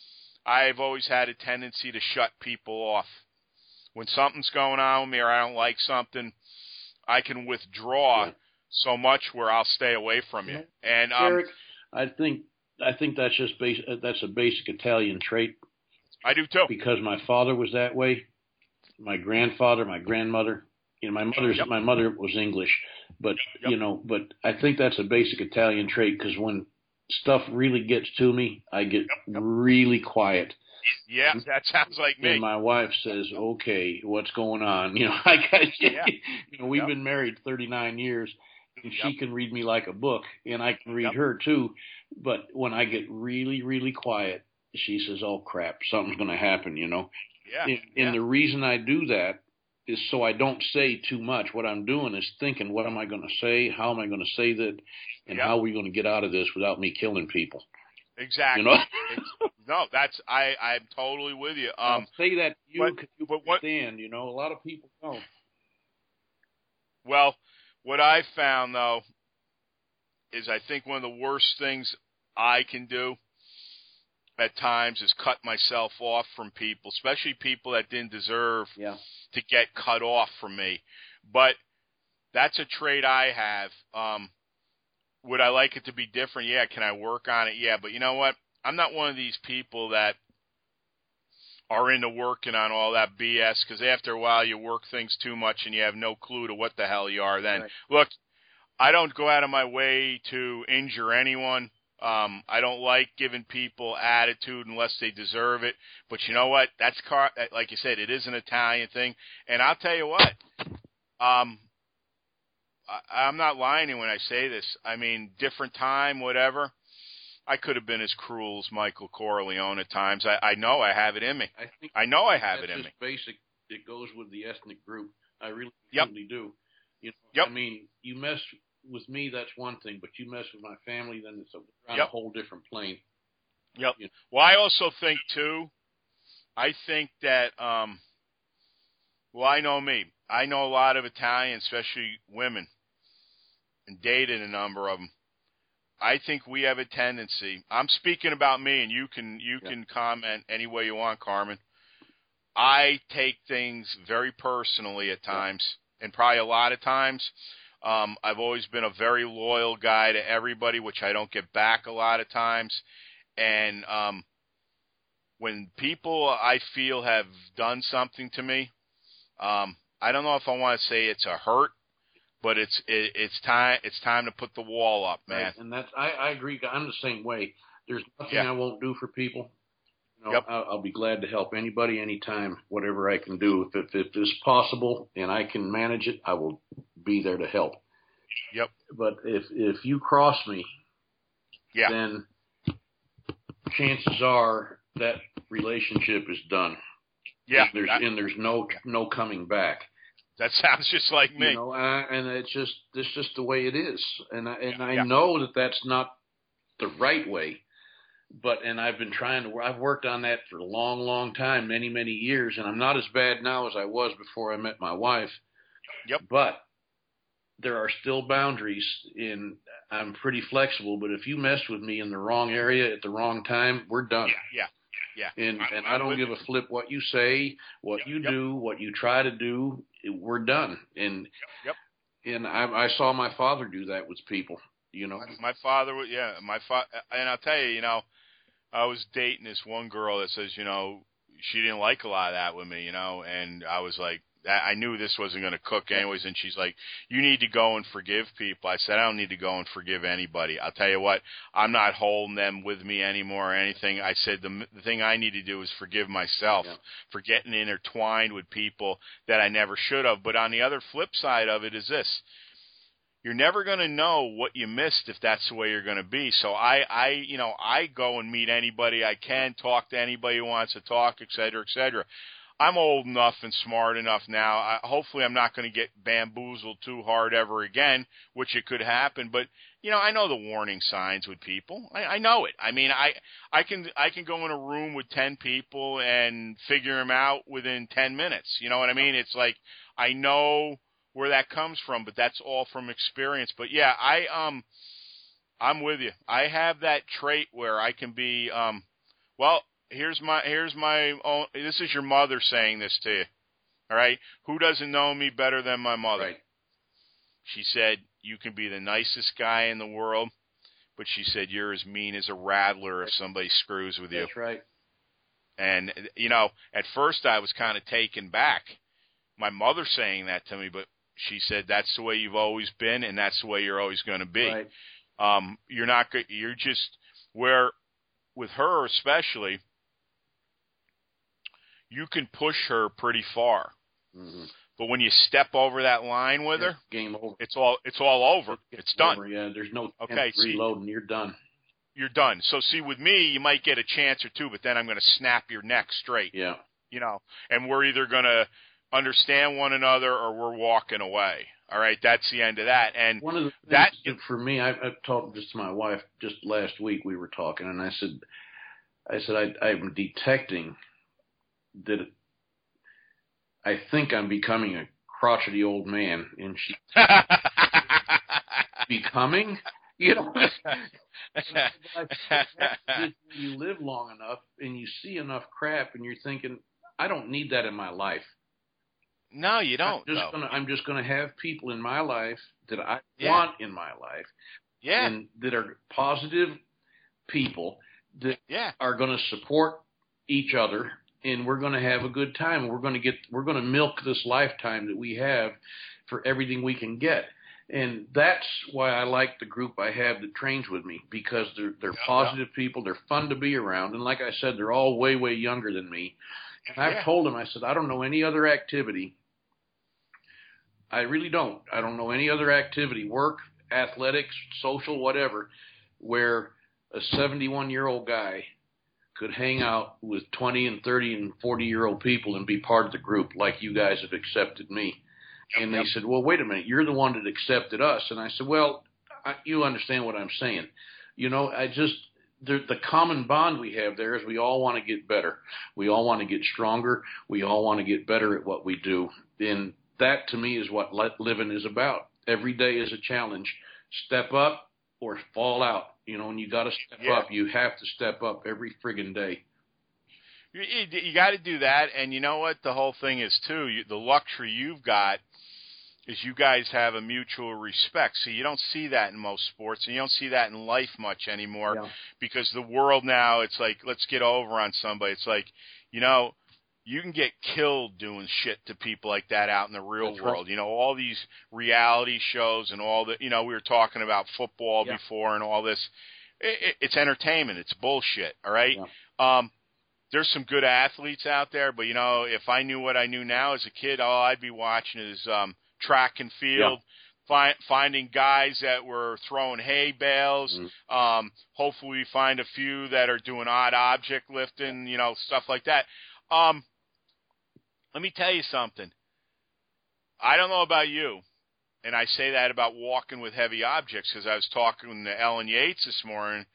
I've always had a tendency to shut people off. When something's going on with me or I don't like something, I can withdraw yeah. so much where I'll stay away from you. And um, Eric, I think I think that's just basic, that's a basic Italian trait. I do too. Because my father was that way. My grandfather, my grandmother. You know, my mother's yep. my mother was English, but yep. you know, but I think that's a basic Italian trait, because when stuff really gets to me, I get yep. Yep. really quiet. Yeah, that sounds like me. And my wife says, "Okay, what's going on?" You know, I got, yeah. you know, we've yep. been married thirty-nine years, and she yep. can read me like a book, and I can read yep. her too. But when I get really, really quiet, she says, "Oh crap, something's going to happen," you know. Yeah. And, yeah. and the reason I do that is so I don't say too much. What I'm doing is thinking, what am I going to say? How am I going to say that? And yep. how are we going to get out of this without me killing people? Exactly. You know? No, that's I. I'm totally with you. Um, I'll say that to you because you but what, understand. You know, a lot of people don't. Well, what I found though is I think one of the worst things I can do at times is cut myself off from people, especially people that didn't deserve yeah. to get cut off from me. But that's a trait I have. Um, would I like it to be different? Yeah. Can I work on it? Yeah. But you know what? I'm not one of these people that are into working on all that B S, because after a while you work things too much and you have no clue to what the hell you are then. Right. Look, I don't go out of my way to injure anyone. Um, I don't like giving people attitude unless they deserve it. But you know what? That's car- like you said, it is an Italian thing. And I'll tell you what, um, I- I'm not lying to you when I say this. I mean, different time, whatever. I could have been as cruel as Michael Corleone at times. I, I know I have it in me. I, think I know I have it in me. That's just basic. It goes with the ethnic group. I really, yep. really do. You know, yep. I mean, you mess with me, that's one thing, but you mess with my family, then it's on yep. a whole different plane. Yep. You know? Well, I also think, too, I think that, um, well, I know me. I know a lot of Italians, especially women, and dated a number of them. I think we have a tendency. I'm speaking about me, and you can you yeah. can comment any way you want, Carmen. I take things very personally at times, yeah. and probably a lot of times. Um, I've always been a very loyal guy to everybody, which I don't get back a lot of times. And um, when people I feel have done something to me, um, I don't know if I want to say it's a hurt. But it's it, it's time it's time to put the wall up, man. Right. And that's I, I agree. I'm the same way. There's nothing yeah. I won't do for people. You know, yep. I'll, I'll be glad to help anybody, anytime, whatever I can do. If, if if it's possible and I can manage it, I will be there to help. Yep. But if if you cross me, yeah. then chances are that relationship is done. Yeah. And there's that, and there's no no coming back. That sounds just like me. You know, uh, and it's just it's just the way it is, and I, and I yeah. know that that's not the right way, but, and I've been trying to, I've worked on that for a long, long time, many, many years, and I'm not as bad now as I was before I met my wife. Yep. But there are still boundaries, and I'm pretty flexible, but if you mess with me in the wrong area at the wrong time, we're done. Yeah, yeah, yeah. And, I, and I don't give a flip what you say, what you yep. do, what you try to do, we're done. And, yep. and I, I saw my father do that with people, you know. My, my father, yeah, my fa- and I'll tell you, you know, I was dating this one girl that says, you know, she didn't like a lot of that with me, you know, and I was like, I knew this wasn't going to cook anyways, and she's like, you need to go and forgive people. I said, I don't need to go and forgive anybody. I'll tell you what, I'm not holding them with me anymore or anything. I said the, the thing I need to do is forgive myself yeah. for getting intertwined with people that I never should have. But on the other flip side of it is this. You're never going to know what you missed if that's the way you're going to be. So I, I, you know, I go and meet anybody I can, talk to anybody who wants to talk, et cetera, et cetera. I'm old enough and smart enough now. I, hopefully I'm not going to get bamboozled too hard ever again, which it could happen. But, you know, I know the warning signs with people. I, I know it. I mean, I, I can I can go in a room with ten people and figure them out within ten minutes. You know what I mean? It's like I know where that comes from, but that's all from experience. But, yeah, I, um, I'm with you. I have that trait where I can be, um, well, Here's my here's my own, this is your mother saying this to you, all right? Who doesn't know me better than my mother? Right. She said, you can be the nicest guy in the world, but she said you're as mean as a rattler if somebody screws with you. That's right. And, you know, at first I was kind of taken back, my mother saying that to me, but she said that's the way you've always been and that's the way you're always going to be. Right. Um, you're not good. You're just where with her especially. You can push her pretty far, mm-hmm. but when you step over that line with yeah, her, game over. It's all it's all over. It's, it's done. Over, yeah, there's no okay. See, reloading. You're done. You're done. So see, with me, you might get a chance or two, but then I'm going to snap your neck straight. Yeah. You know, and we're either going to understand one another or we're walking away. All right, that's the end of that. And one of the that things for me, I, I talked just to my wife just last week. We were talking, and I said, I said I, I'm detecting that I think I'm becoming a crotchety old man, and she becoming, you know. You live long enough, and you see enough crap, and you're thinking, I don't need that in my life. No, you don't. I'm just no. gonna, I'm just gonna have people in my life that I yeah. want in my life, yeah, and that are positive people that yeah. are going to support each other. And we're going to have a good time. We're going to get, we're going to milk this lifetime that we have for everything we can get. And that's why I like the group I have that trains with me, because they're, they're yeah, positive yeah. people. They're fun to be around. And like I said, they're all way, way younger than me. And I've yeah. told them, I said, I don't know any other activity. I really don't. I don't know any other activity, work, athletics, social, whatever, where a seventy-one-year-old guy could hang out with twenty and thirty and forty-year-old people and be part of the group like you guys have accepted me. Yep, and they yep. said, well, wait a minute, you're the one that accepted us. And I said, well, I, you understand what I'm saying. You know, I just, the, the common bond we have there is we all want to get better. We all want to get stronger. We all want to get better at what we do. And that, to me, is what living is about. Every day is a challenge. Step up or fall out. You know, when you got to step yeah. up, you have to step up every friggin' day. You, you, you got to do that, and you know what? The whole thing is, too, you, the luxury you've got is you guys have a mutual respect. So you don't see that in most sports, and you don't see that in life much anymore yeah. because the world now, it's like, let's get over on somebody. It's like, you know, you can get killed doing shit to people like that out in the real That's world. right. You know, all these reality shows and all the, you know, we were talking about football yeah. before and all this. It, it, it's entertainment. It's bullshit. All right. Yeah. Um, there's some good athletes out there, but you know, if I knew what I knew now as a kid, all I'd be watching is um, track and field, yeah. find, finding guys that were throwing hay bales. Mm-hmm. Um, hopefully we find a few that are doing odd object lifting, you know, stuff like that. Um, Let me tell you something. I don't know about you, and I say that about walking with heavy objects because I was talking to Ellen Yates this morning,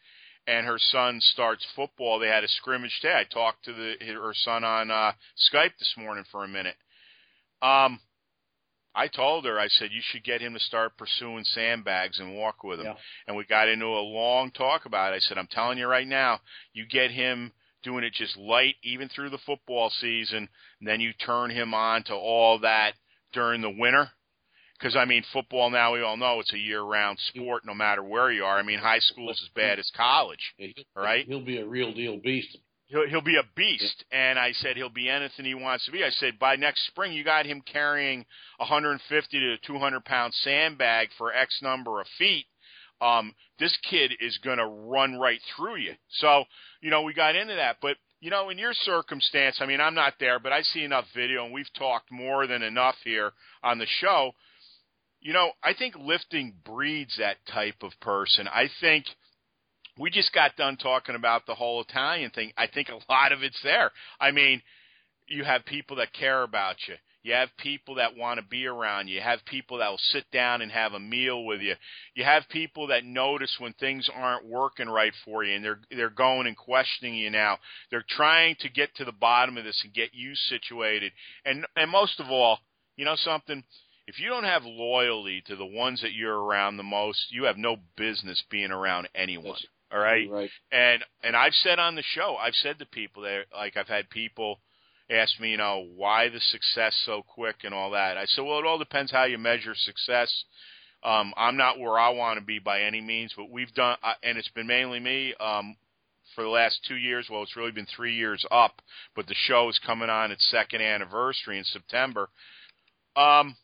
and her son starts football. They had a scrimmage today. I talked to the her son on uh, Skype this morning for a minute. Um, I told her, I said, you should get him to start pursuing sandbags and walk with him. Yeah. And we got into a long talk about it. I said, I'm telling you right now, you get him doing it just light, even through the football season, and then you turn him on to all that during the winter. Because, I mean, football now, we all know it's a year-round sport no matter where you are. I mean, high school is as bad as college, all right? He'll be a real deal beast. He'll, he'll be a beast. And I said he'll be anything he wants to be. I said by next spring you got him carrying a one hundred fifty to two hundred pound sandbag for X number of feet. Um, this kid is going to run right through you. So, you know, we got into that. But, you know, in your circumstance, I mean, I'm not there, but I see enough video, and we've talked more than enough here on the show. You know, I think lifting breeds that type of person. I think we just got done talking about the whole Italian thing. I think a lot of it's there. I mean, you have people that care about you. You have people that want to be around you. You have people that will sit down and have a meal with you. You have people that notice when things aren't working right for you, and they're they're going and questioning you now. They're trying to get to the bottom of this and get you situated. And and most of all, you know something? If you don't have loyalty to the ones that you're around the most, you have no business being around anyone. That's all right? right. And and I've said on the show, I've said to people that, like, I've had people ask me, you know, why the success so quick and all that. I said, well, it all depends how you measure success. Um, I'm not where I want to be by any means, but we've done, uh, and it's been mainly me um, for the last two years. Well, it's really been three years up, but the show is coming on its second anniversary in September. Um,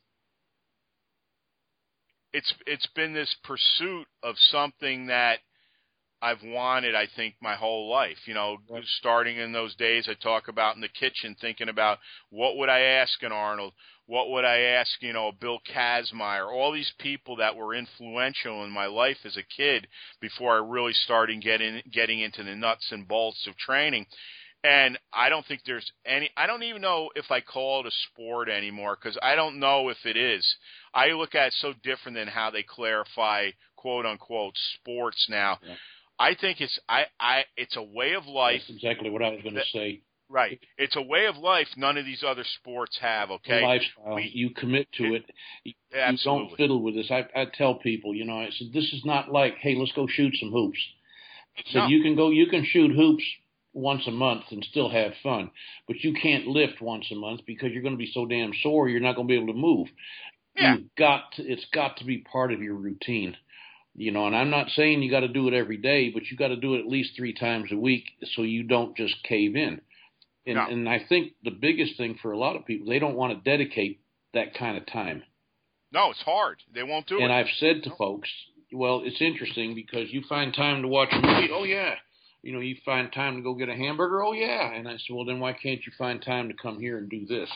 it's it's been this pursuit of something that I've wanted, I think, my whole life. You know, right. Starting in those days, I talk about in the kitchen, thinking about what would I ask an Arnold? What would I ask, you know, a Bill Kazmaier? All these people that were influential in my life as a kid before I really started getting getting into the nuts and bolts of training. And I don't think there's any – I don't even know if I call it a sport anymore, because I don't know if it is. I look at it so different than how they clarify, quote-unquote, sports now. Yeah. I think it's I, I it's a way of life. That's exactly what I was going to say. Right. It's a way of life none of these other sports have, okay? A lifestyle. We, you commit to it. it. You absolutely. Don't fiddle with this. I, I tell people, you know, I said, this is not like, hey, let's go shoot some hoops. I said, no. you can go, you can shoot hoops once a month and still have fun, but you can't lift once a month because you're going to be so damn sore you're not going to be able to move. Yeah. You've got to, it's got to be part of your routine. You know, and I'm not saying you got to do it every day, but you got to do it at least three times a week so you don't just cave in. And, no. and I think the biggest thing for a lot of people, they don't want to dedicate that kind of time. No, it's hard. They won't do and it. And I've said to no. folks, well, it's interesting because you find time to watch a movie. Oh, yeah. You know, you find time to go get a hamburger. Oh, yeah. And I said, well, then why can't you find time to come here and do this?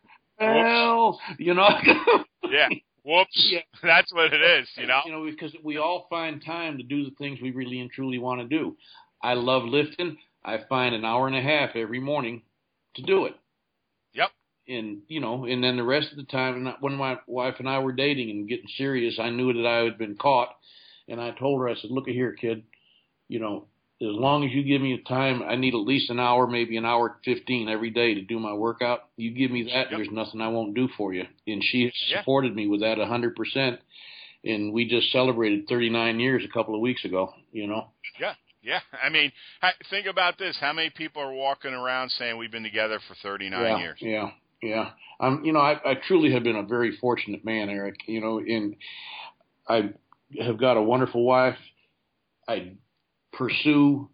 Well, you know. Yeah. Whoops. Yeah. That's what it is, you know. You know, because we all find time to do the things we really and truly want to do. I love lifting. I find an hour and a half every morning to do it. Yep. And, you know, and then the rest of the time, when my wife and I were dating and getting serious, I knew that I had been caught. And I told her, I said, look at here, kid, you know, as long as you give me a time, I need at least an hour, maybe an hour fifteen every day to do my workout. You give me that, yep. There's nothing I won't do for you. And she yeah. supported me with that one hundred percent. And we just celebrated thirty-nine years a couple of weeks ago, you know. Yeah, yeah. I mean, think about this. How many people are walking around saying we've been together for thirty-nine yeah, years? Yeah, yeah. Um, you know, I, I truly have been a very fortunate man, Eric. You know, and I have got a wonderful wife. I pursue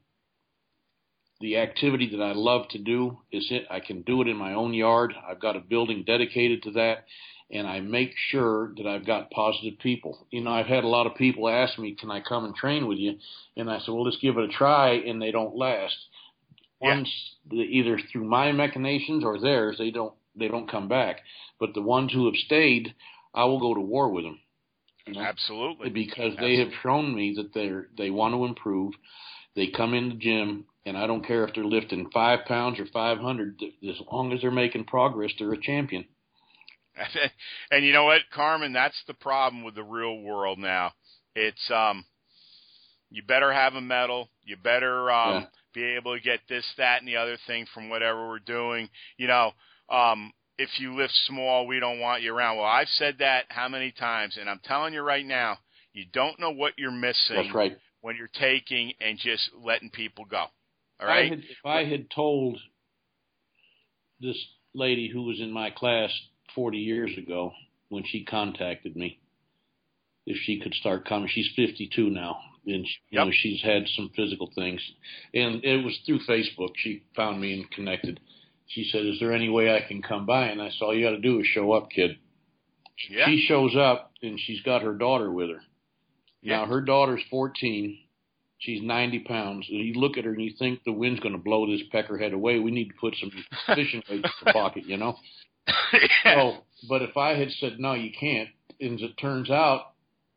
the activity that I love to do. Is it? I can do it in my own yard. I've got a building dedicated to that, and I make sure that I've got positive people. You know, I've had a lot of people ask me, can I come and train with you? And I said, well, let's give it a try, and they don't last. Yeah. Once, either through my machinations or theirs, they don't they don't come back. But the ones who have stayed, I will go to war with them. You know? Absolutely. Because Absolutely. they have shown me that they're they want to improve. They come in the gym, and I don't care if they're lifting five pounds or five hundred. As long as they're making progress, they're a champion. And you know what, Carmen? That's the problem with the real world now. It's um, you better have a medal. You better um, yeah. be able to get this, that, and the other thing from whatever we're doing. You know, um, if you lift small, we don't want you around. Well, I've said that how many times, and I'm telling you right now, you don't know what you're missing That's right. when you're taking and just letting people go. All right? I had, if I had told this lady who was in my class forty years ago when she contacted me, if she could start coming, she's fifty-two now, and she, you Yep. know, she's had some physical things, and it was through Facebook. She found me and connected. She said, "Is there any way I can come by?" And I said, "All you got to do is show up, kid." Yeah. She shows up, and she's got her daughter with her. Yeah. Now, her daughter's fourteen. She's ninety pounds. And you look at her and you think the wind's going to blow this peckerhead away. We need to put some fishing weights in the pocket, you know? yeah. So, but if I had said, no, you can't, and as it turns out,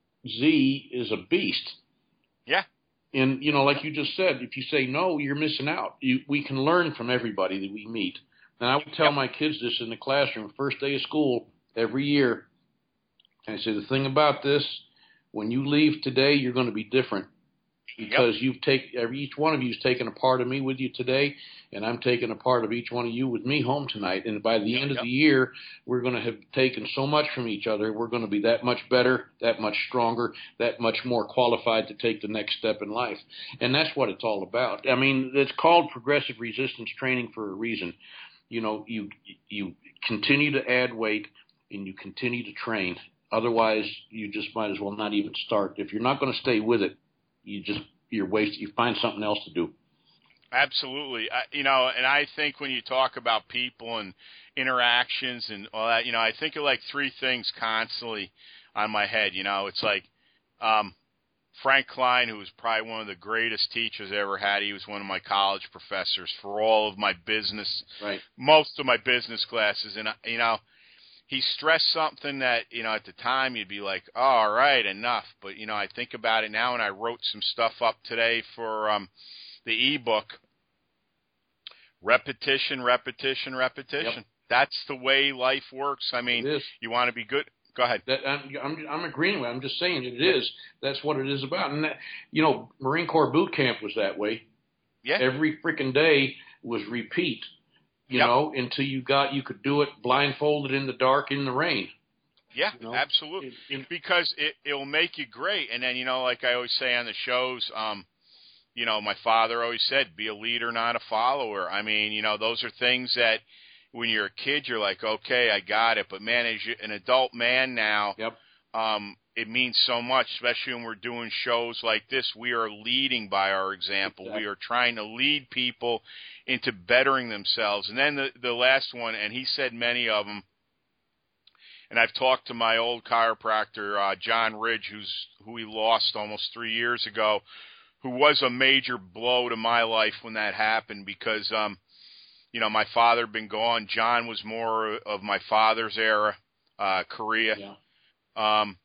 Z is a beast. Yeah. And, you know, like you just said, if you say no, you're missing out. You, we can learn from everybody that we meet. And I would tell Yep. my kids this in the classroom, first day of school, every year. And I say, the thing about this, when you leave today, you're going to be different. Because yep. you've take every each one of you's taken a part of me with you today, and I'm taking a part of each one of you with me home tonight. And by the yep, end of yep. the year, we're going to have taken so much from each other. We're going to be that much better, that much stronger, that much more qualified to take the next step in life. And that's what it's all about. I mean, it's called progressive resistance training for a reason. You know, you you continue to add weight and you continue to train. Otherwise, you just might as well not even start. If you're not going to stay with it, you just you're wasting. You find something else to do. Absolutely. I, you know, and I think when you talk about people and interactions and all that, you know, I think of like three things constantly on my head. You know, it's like um, Frank Klein, who was probably one of the greatest teachers I ever had. He was one of my college professors for all of my business, right. most of my business classes. And, you know, he stressed something that, you know, at the time you'd be like, oh, all right, enough. But, you know, I think about it now, and I wrote some stuff up today for um, the ebook. Repetition, repetition, repetition. Yep. That's the way life works. I mean, you want to be good. Go ahead. That, I'm, I'm, I'm agreeing with it. I'm just saying it is. That's what it is about. And, that, you know, Marine Corps boot camp was that way. Yeah. Every freaking day was repeat. You yep. know, until you got, you could do it blindfolded in the dark, in the rain. Yeah, you know? absolutely. It, it, because it, it'll make you great. And then, you know, like I always say on the shows, um, you know, my father always said, be a leader, not a follower. I mean, you know, those are things that when you're a kid, you're like, okay, I got it. But, man, as you, an adult man now, yep. um, it means so much, especially when we're doing shows like this. We are leading by our example. Exactly. We are trying to lead people into bettering themselves. And then the, the last one, and he said many of them, and I've talked to my old chiropractor, uh, John Ridge, who's who we lost almost three years ago, who was a major blow to my life when that happened because, um, you know, my father had been gone. John was more of my father's era, uh, Korea. Yeah. Um,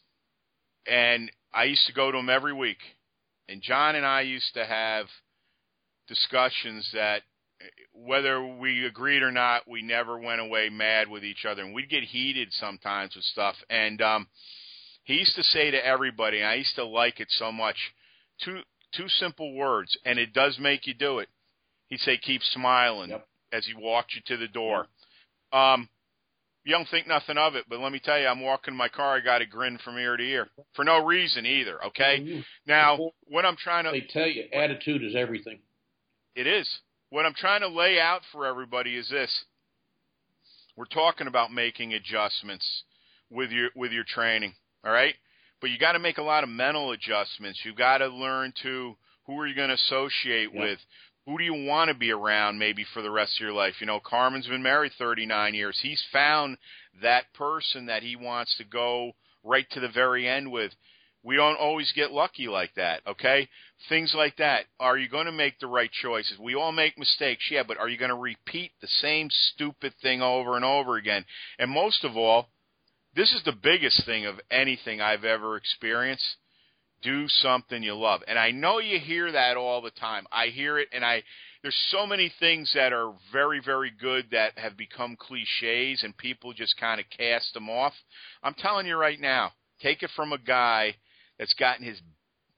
and I used to go to him every week. And John and I used to have discussions that whether we agreed or not, we never went away mad with each other. And we'd get heated sometimes with stuff. And um, he used to say to everybody, and I used to like it so much, two two simple words, and it does make you do it. He'd say, keep smiling yep. as he walked you to the door. Um, you don't think nothing of it, but let me tell you, I'm walking my car, I got a grin from ear to ear. For no reason either, okay? Mm-hmm. Now, what I'm trying to... They tell you, attitude is everything. It is. What I'm trying to lay out for everybody is this. We're talking about making adjustments with your with your training, all right? But you got to make a lot of mental adjustments. You got to learn to who are you going to associate yeah. with? Who do you want to be around maybe for the rest of your life? You know, Carmen's been married thirty-nine years. He's found that person that he wants to go right to the very end with. We don't always get lucky like that, okay? Things like that. Are you going to make the right choices? We all make mistakes, yeah, but are you going to repeat the same stupid thing over and over again? And most of all, this is the biggest thing of anything I've ever experienced. Do something you love. And I know you hear that all the time. I hear it, and I there's so many things that are very, very good that have become cliches, and people just kind of cast them off. I'm telling you right now, take it from a guy that's gotten his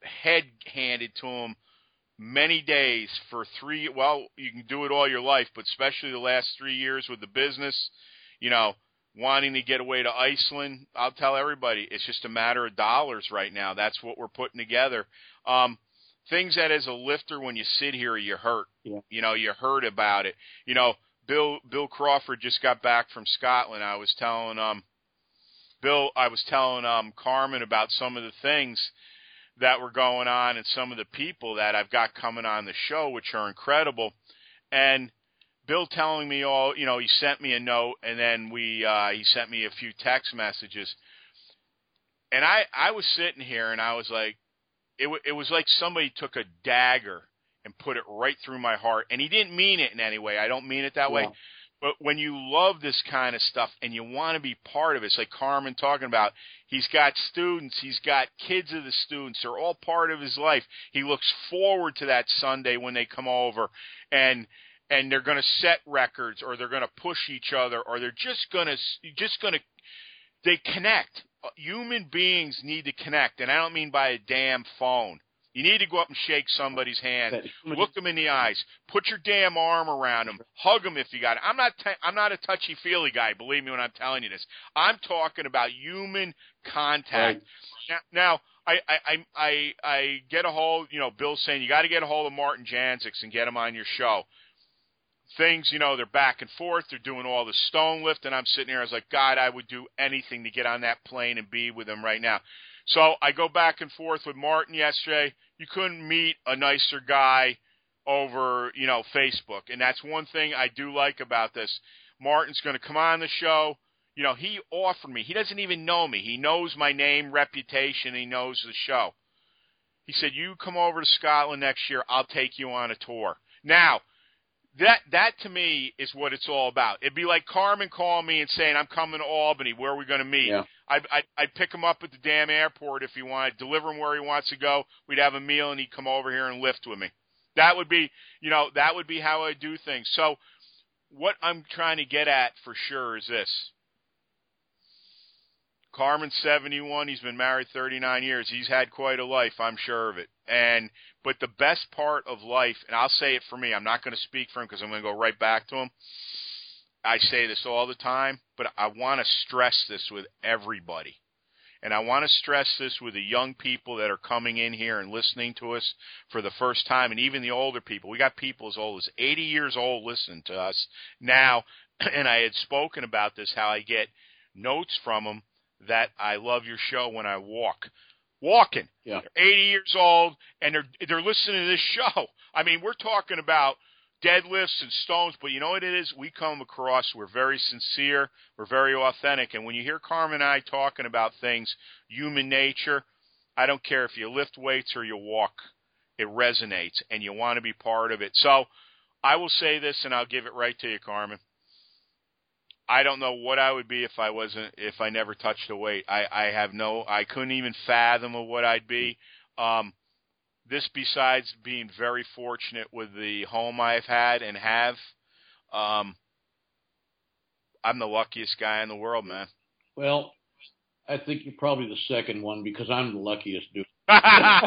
head handed to them many days for three. Well, you can do it all your life, but especially the last three years with the business, you know, wanting to get away to Iceland. I'll tell everybody, it's just a matter of dollars right now. That's what we're putting together. Um, things that as a lifter, when you sit here, you hurt. Yeah. You know, you hurt about it. You know, Bill Bill Crawford just got back from Scotland. I was telling um Bill, I was telling um Carmen about some of the things that were going on and some of the people that I've got coming on the show, which are incredible. And Bill telling me all, you know, he sent me a note, and then we uh, he sent me a few text messages. And I, I was sitting here, and I was like, it, w- it was like somebody took a dagger and put it right through my heart. And he didn't mean it in any way. I don't mean it that yeah. way. But when you love this kind of stuff and you want to be part of it, it's like Carmen talking about, he's got students, he's got kids of the students, they're all part of his life. He looks forward to that Sunday when they come over, and and they're going to set records, or they're going to push each other, or they're just going to, just going to, they connect. Human beings need to connect, and I don't mean by a damn phone. You need to go up and shake somebody's hand, look them in the eyes, put your damn arm around them, hug them if you got it. I'm not t- I'm not a touchy-feely guy, believe me when I'm telling you this. I'm talking about human contact. Right. Now, now I, I, I, I get a hold, you know, Bill's saying you got to get a hold of Martin Janczyk and get him on your show. Things, you know, they're back and forth. They're doing all the stone lift, and I'm sitting here. I was like, God, I would do anything to get on that plane and be with him right now. So I go back and forth with Martin yesterday. You couldn't meet a nicer guy over, you know, Facebook. And that's one thing I do like about this. Martin's going to come on the show. You know, he offered me. He doesn't even know me. He knows my name, reputation. He knows the show. He said, you come over to Scotland next year, I'll take you on a tour. Now, That that to me is what it's all about. It'd be like Carmen calling me and saying, I'm coming to Albany. Where are we going to meet? Yeah. I'd, I'd, I'd pick him up at the damn airport if he wanted, deliver him where he wants to go. We'd have a meal, and he'd come over here and lift with me. That would be, you know, that would be how I do things. So what I'm trying to get at for sure is this. Carmen's seventy-one. He's been married thirty-nine years. He's had quite a life, I'm sure of it. And but the best part of life, and I'll say it for me, I'm not going to speak for him because I'm going to go right back to him. I say this all the time, but I want to stress this with everybody. And I want to stress this with the young people that are coming in here and listening to us for the first time, and even the older people. We got people as old as eighty years old listening to us now, and I had spoken about this, how I get notes from them that I love your show when I walk. Walking. Yeah. They're eighty years old, and they're they're listening to this show. I mean, we're talking about deadlifts and stones, but you know what it is? We come across, we're very sincere, we're very authentic, and when you hear Carmen and I talking about things, human nature, I don't care if you lift weights or you walk, it resonates, and you want to be part of it. So I will say this, and I'll give it right to you, Carmen. I don't know what I would be if I wasn't, if I never touched a weight. I, I have no, I couldn't even fathom of what I'd be. Um, this, besides being very fortunate with the home I've had and have, um, I'm the luckiest guy in the world, man. Well, I think you're probably the second one because I'm the luckiest dude. Yeah,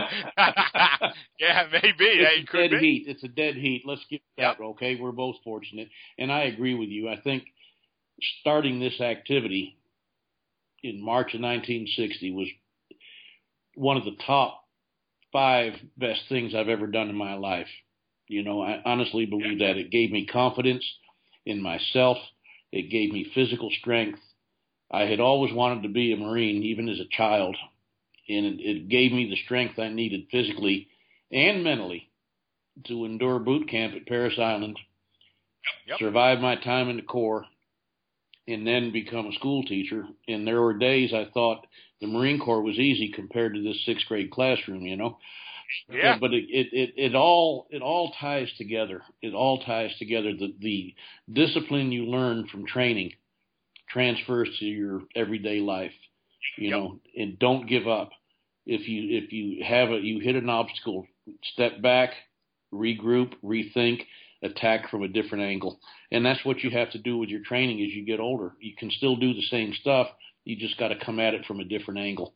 maybe. It's yeah, a dead be. heat. It's a dead heat. Let's get that, yep. Okay? We're both fortunate. And I agree with you. I think starting this activity in March of nineteen sixty was one of the top five best things I've ever done in my life. You know, I honestly believe that. It gave me confidence in myself. It gave me physical strength. I had always wanted to be a Marine, even as a child, and it, it gave me the strength I needed physically and mentally to endure boot camp at Parris Island, yep. survive my time in the Corps, and then become a school teacher. And there were days I thought the Marine Corps was easy compared to this sixth grade classroom, you know. Yeah. But, but it, it, it, it all it all ties together. It all ties together. The the discipline you learn from training transfers to your everyday life, you yep. know, and don't give up. If you if you have a you hit an obstacle, step back, regroup, rethink, attack from a different angle. And that's what you have to do with your training as you get older. You can still do the same stuff. You just got to come at it from a different angle.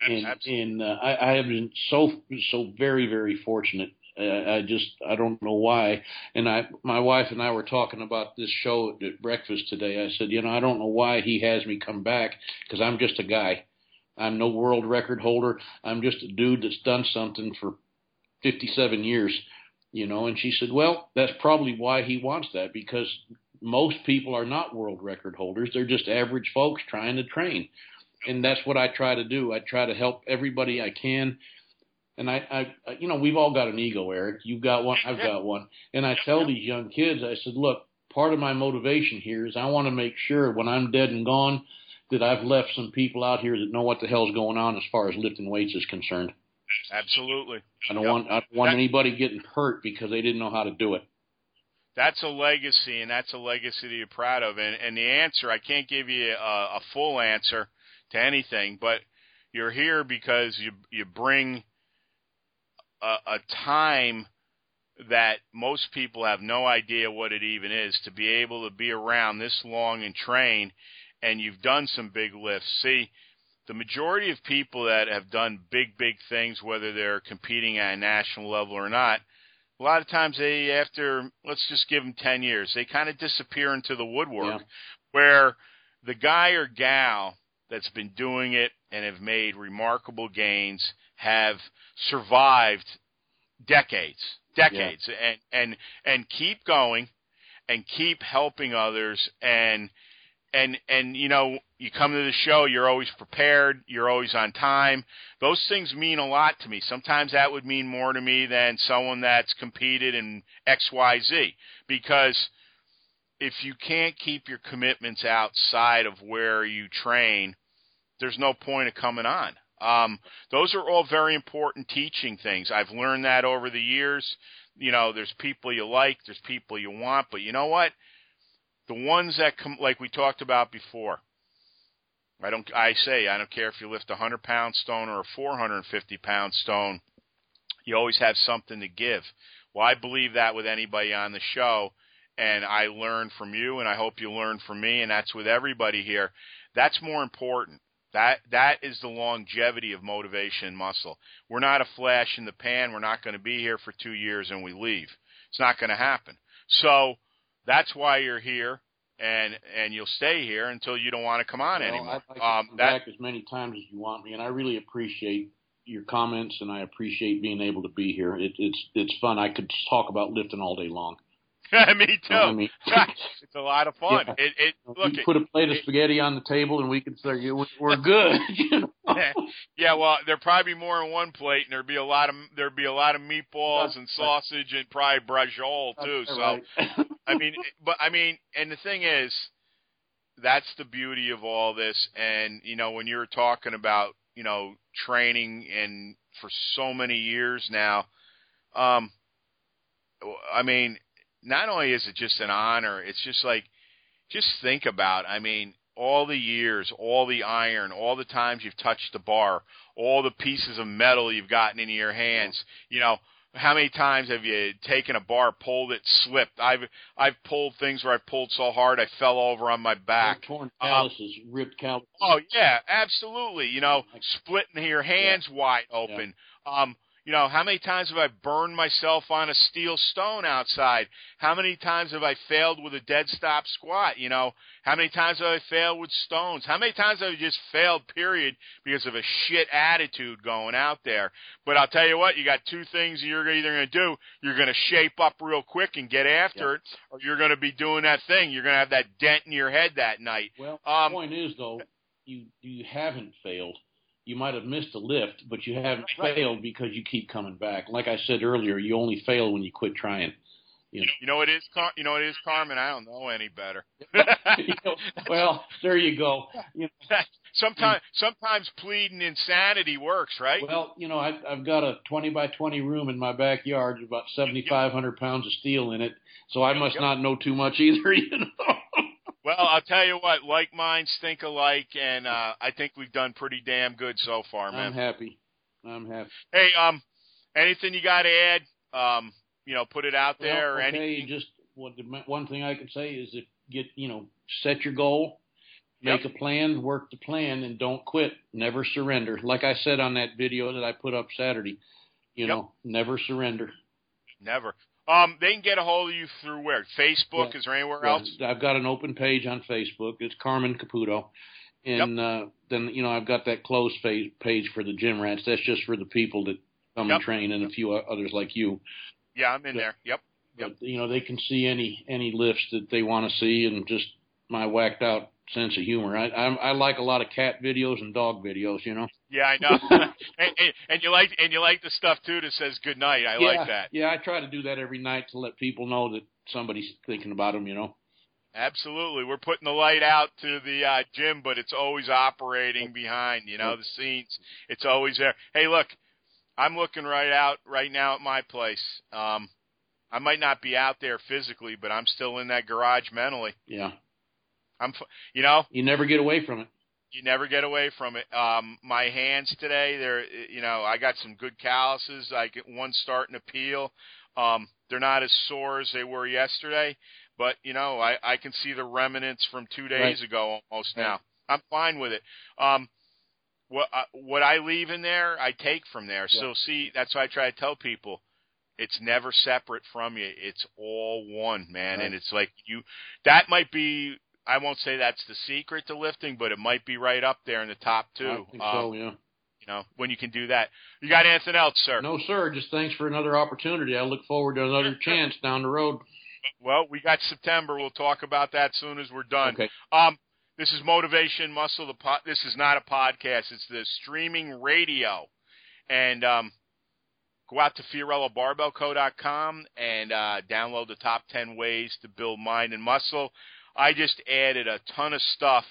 And, and uh, I, I have been so, so very, very fortunate. Uh, I just, I don't know why. And I, my wife and I were talking about this show at breakfast today. I said, you know, I don't know why he has me come back, because I'm just a guy. I'm no world record holder. I'm just a dude that's done something for fifty-seven years, you know. And she said, well, that's probably why he wants that, because most people are not world record holders. They're just average folks trying to train. And that's what I try to do. I try to help everybody I can. And I, I, you know, we've all got an ego, Eric. You've got one, I've got one. And I tell these young kids, I said, look, part of my motivation here is I want to make sure when I'm dead and gone that I've left some people out here that know what the hell's going on as far as lifting weights is concerned. Absolutely. I don't yep. want, I don't want that, anybody getting hurt because they didn't know how to do it. That's a legacy, and that's a legacy that you're proud of. And, and the answer, I can't give you a, a full answer to anything, but you're here because you you bring a, a time that most people have no idea what it even is, to be able to be around this long and train, and you've done some big lifts. See, the majority of people that have done big, big things, whether they're competing at a national level or not, a lot of times they, after, let's just give them ten years, they kind of disappear into the woodwork, yeah. where the guy or gal that's been doing it and have made remarkable gains have survived decades, decades, yeah. and, and, and keep going and keep helping others. And, and, and, you know, you come to the show, you're always prepared, you're always on time. Those things mean a lot to me. Sometimes that would mean more to me than someone that's competed in X Y Z, because if you can't keep your commitments outside of where you train, there's no point of coming on. Um, those are all very important teaching things. I've learned that over the years. You know, there's people you like, there's people you want, but you know what? The ones that come, like we talked about before, I don't. I say I don't care if you lift a hundred pound stone or a four hundred fifty pound stone. You always have something to give. Well, I believe that with anybody on the show, and I learn from you, and I hope you learn from me, and that's with everybody here. That's more important. That that is the longevity of Motivation and Muscle. We're not a flash in the pan. We're not going to be here for two years and we leave. It's not going to happen. So that's why you're here, and and you'll stay here until you don't want to come on well, anymore. I'd like to um, come that, back as many times as you want me, and I really appreciate your comments, and I appreciate being able to be here. It, it's it's fun. I could talk about lifting all day long. Me too. I mean, it's a lot of fun. Yeah. It, it look. You put a plate it, of spaghetti on the table, and we could say we're good. You know? Yeah, well, there'd probably be more than one plate, and there'd be a lot of there'd be a lot of meatballs That's and sausage right. and probably brajol too. That's so, right. I mean, but I mean, and the thing is, that's the beauty of all this. And you know, when you're talking about you know training and for so many years now, um, I mean. Not only is it just an honor, it's just like, just think about, I mean, all the years, all the iron, all the times you've touched the bar, all the pieces of metal you've gotten into your hands. You know, how many times have you taken a bar, pulled it, slipped? I've I've pulled things where I've pulled so hard I fell over on my back. Torn calluses, um, ripped calluses. Oh, yeah, absolutely. You know, splitting your hands yeah. wide open. Yeah. Um, You know, how many times have I burned myself on a steel stone outside? How many times have I failed with a dead stop squat? You know, how many times have I failed with stones? How many times have I just failed, period, because of a shit attitude going out there? But I'll tell you what, you got two things you're either going to do. You're going to shape up real quick and get after yeah. it, or you're going to be doing that thing. You're going to have that dent in your head that night. Well, um, the point is, though, you you haven't failed. You might have missed a lift, but you haven't right. failed because you keep coming back. Like I said earlier, you only fail when you quit trying. You know, you know it is. Car- you know it is, Carmen. I don't know any better. you know, well, there you go. You know, sometimes, sometimes pleading insanity works, right? Well, you know, I, I've got a twenty by twenty room in my backyard. There's about seventy-five hundred pounds of steel in it, so I must yep. not know too much either. You know. Well, I'll tell you what, like minds think alike, and uh, I think we've done pretty damn good so far, man. I'm happy. I'm happy. Hey, um, anything you got to add? Um, you know, put it out there. Well, or okay, anything? Just what the one thing I can say is if get you know set your goal, Make Yep. a plan, work the plan, and don't quit. Never surrender. Like I said on that video that I put up Saturday, you Yep. know, never surrender. Never. Um, they can get a hold of you through where? Facebook? Yeah. Is there anywhere Yeah, else? I've got an open page on Facebook. It's Carmen Caputo. And uh, then, you know, I've got that closed page, page for the gym rats. That's just for the people that come Yep. and train, and a few others like you. Yeah, I'm in But- there. Yep. But, you know, they can see any any lifts that they want to see, and just my whacked out sense of humor. I, I I like a lot of cat videos and dog videos, you know. Yeah, I know. and, and, and you like and you like the stuff too that says good night. I yeah, like that. Yeah, I try to do that every night to let people know that somebody's thinking about them, you know. Absolutely. We're putting the light out to the uh, gym, but it's always operating behind, you know, the scenes. It's always there. Hey, look, I'm looking right out right now at my place. Um, I might not be out there physically, but I'm still in that garage mentally. Yeah. I'm, you know, You never get away from it. you never get away from it. Um, my hands today, they're, you know, I got some good calluses. I get one starting to peel. Um, they're not as sore as they were yesterday, but you know, I, I can see the remnants from two days Right. ago almost now. Right. I'm fine with it. Um, what uh, what I leave in there, I take from there. Yeah. So see, that's why I try to tell people. It's never separate from you. It's all one, man. Right. And it's like you, that might be, I won't say that's the secret to lifting, but it might be right up there in the top two. I think um, so, yeah. You know, when you can do that. You got anything else, sir? No, sir. Just thanks for another opportunity. I look forward to another chance down the road. Well, we got September. We'll talk about that soon as we're done. Okay. Um, this is Motivation Muscle. The po- This is not a podcast. It's the streaming radio. And um, go out to Fiorello Barbell Co dot com and uh, download the top ten ways to build mind and muscle. I just added a ton of stuff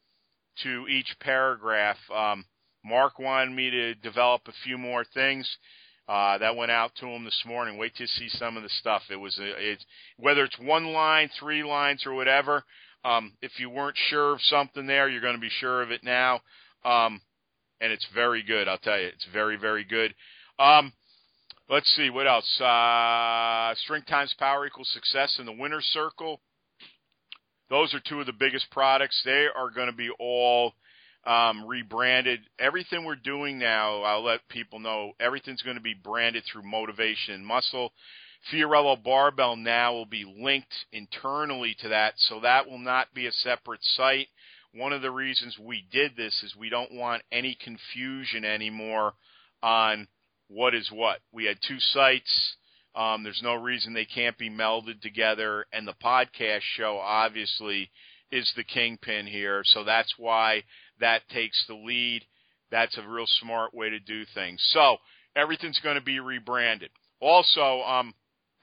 to each paragraph. Um, Mark wanted me to develop a few more things. Uh, that went out to him this morning. Wait till you see some of the stuff. It was, a, it's, whether it's one line, three lines, or whatever. Um, if you weren't sure of something there, you're going to be sure of it now. Um, and it's very good. I'll tell you, it's very, very good. Um, let's see what else. Uh, strength times power equals success in the winner's circle. Those are two of the biggest products. They are going to be all um, rebranded. Everything we're doing now, I'll let people know, everything's going to be branded through Motivation and Muscle. Fiorello Barbell now will be linked internally to that, so that will not be a separate site. One of the reasons we did this is we don't want any confusion anymore on what is what. We had two sites. Um, there's no reason they can't be melded together, and the podcast show obviously is the kingpin here, so that's why that takes the lead. That's a real smart way to do things. So everything's going to be rebranded. Also, um,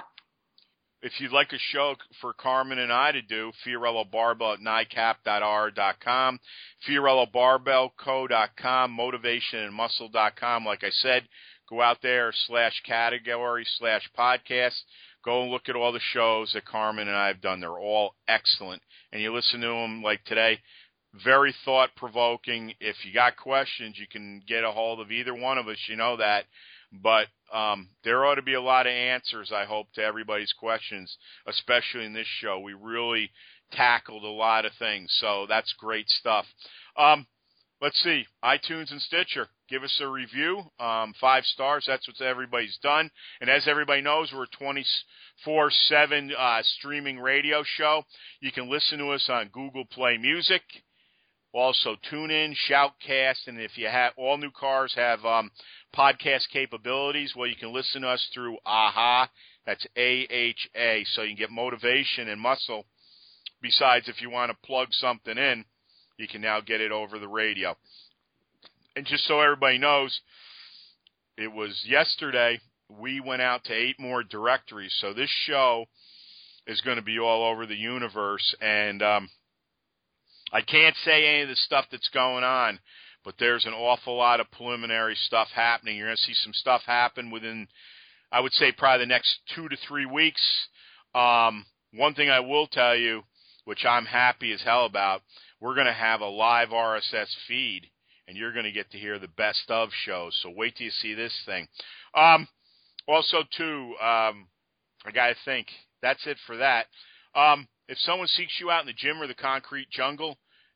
if you'd like a show for Carmen and I to do, Fiorello Barbell at N I C A P dot R dot com, Fiorello Barbell Co dot com, Motivation and Muscle dot com. Like I said, go out there, slash category, slash podcast. Go and look at all the shows that Carmen and I have done. They're all excellent. And you listen to them like today, very thought-provoking. If you got questions, you can get a hold of either one of us. You know that. But um, there ought to be a lot of answers, I hope, to everybody's questions, especially in this show. We really tackled a lot of things, so that's great stuff. Um, let's see, iTunes and Stitcher. Give us a review, um, five stars. That's what everybody's done. And as everybody knows, we're a twenty-four seven uh, streaming radio show. You can listen to us on Google Play Music, also TuneIn, Shoutcast, and if you have, all new cars have um, podcast capabilities. Well, you can listen to us through AHA. That's A H A, so you can get motivation and muscle. Besides, if you want to plug something in, you can now get it over the radio. And just so everybody knows, it was yesterday we went out to eight more directories. So this show is going to be all over the universe. And um, I can't say any of the stuff that's going on, but there's an awful lot of preliminary stuff happening. You're going to see some stuff happen within, I would say, probably the next two to three weeks. Um, one thing I will tell you, which I'm happy as hell about, we're going to have a live R S S feed. And you're going to get to hear the best of shows. So wait till you see this thing. Um, also, too, um, I got to think. That's it for that. Um, if someone seeks you out in the gym or the concrete jungle,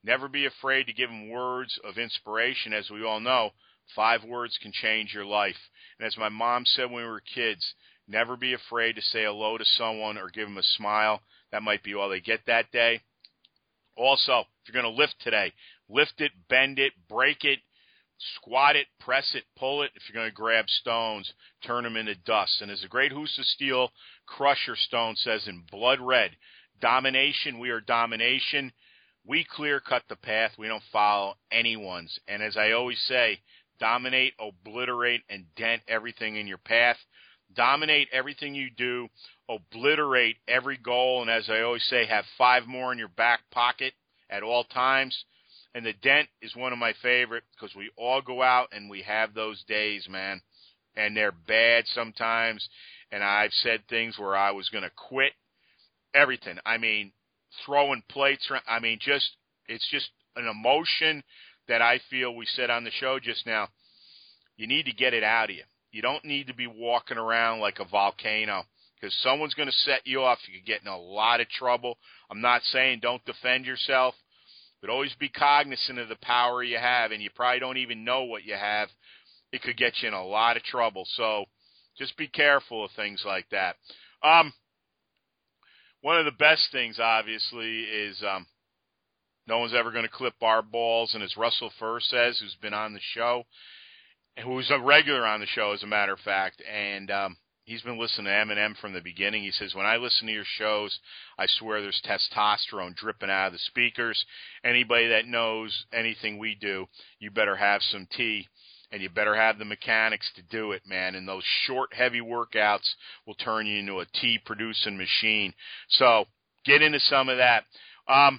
Never be afraid to give them words of inspiration. As we all know, five words can change your life. And as my mom said when we were kids, never be afraid to say hello to someone or give them a smile. That might be all they get that day. Also, if you're going to lift today, lift it, bend it, break it, squat it, press it, pull it. If you're going to grab stones, turn them into dust. And as the great Hoos of Steel Crusher Stone says in blood red, domination, we are domination. We clear-cut the path. We don't follow anyone's. And as I always say, dominate, obliterate, and dent everything in your path. Dominate everything you do. Obliterate every goal. And as I always say, have five more in your back pocket at all times. And the dent is one of my favorite because we all go out and we have those days, man. And they're bad sometimes. And I've said things where I was going to quit. Everything. I mean, throwing plates. I mean, just it's just an emotion that I feel we said on the show just now. You need to get it out of you. You don't need to be walking around like a volcano because someone's going to set you off. You could get in a lot of trouble. I'm not saying don't defend yourself, but always be cognizant of the power you have, and you probably don't even know what you have. It could get you in a lot of trouble. So just be careful of things like that. Um, one of the best things, obviously, is um, no one's ever going to clip our balls, and as Russell Furr says, who's been on the show, who's a regular on the show, as a matter of fact, and um, he's been listening to Eminem from the beginning. He says, when I listen to your shows, I swear there's testosterone dripping out of the speakers. Anybody that knows anything we do, you better have some tea, and you better have the mechanics to do it, man. And those short, heavy workouts will turn you into a tea-producing machine. So get into some of that. Um,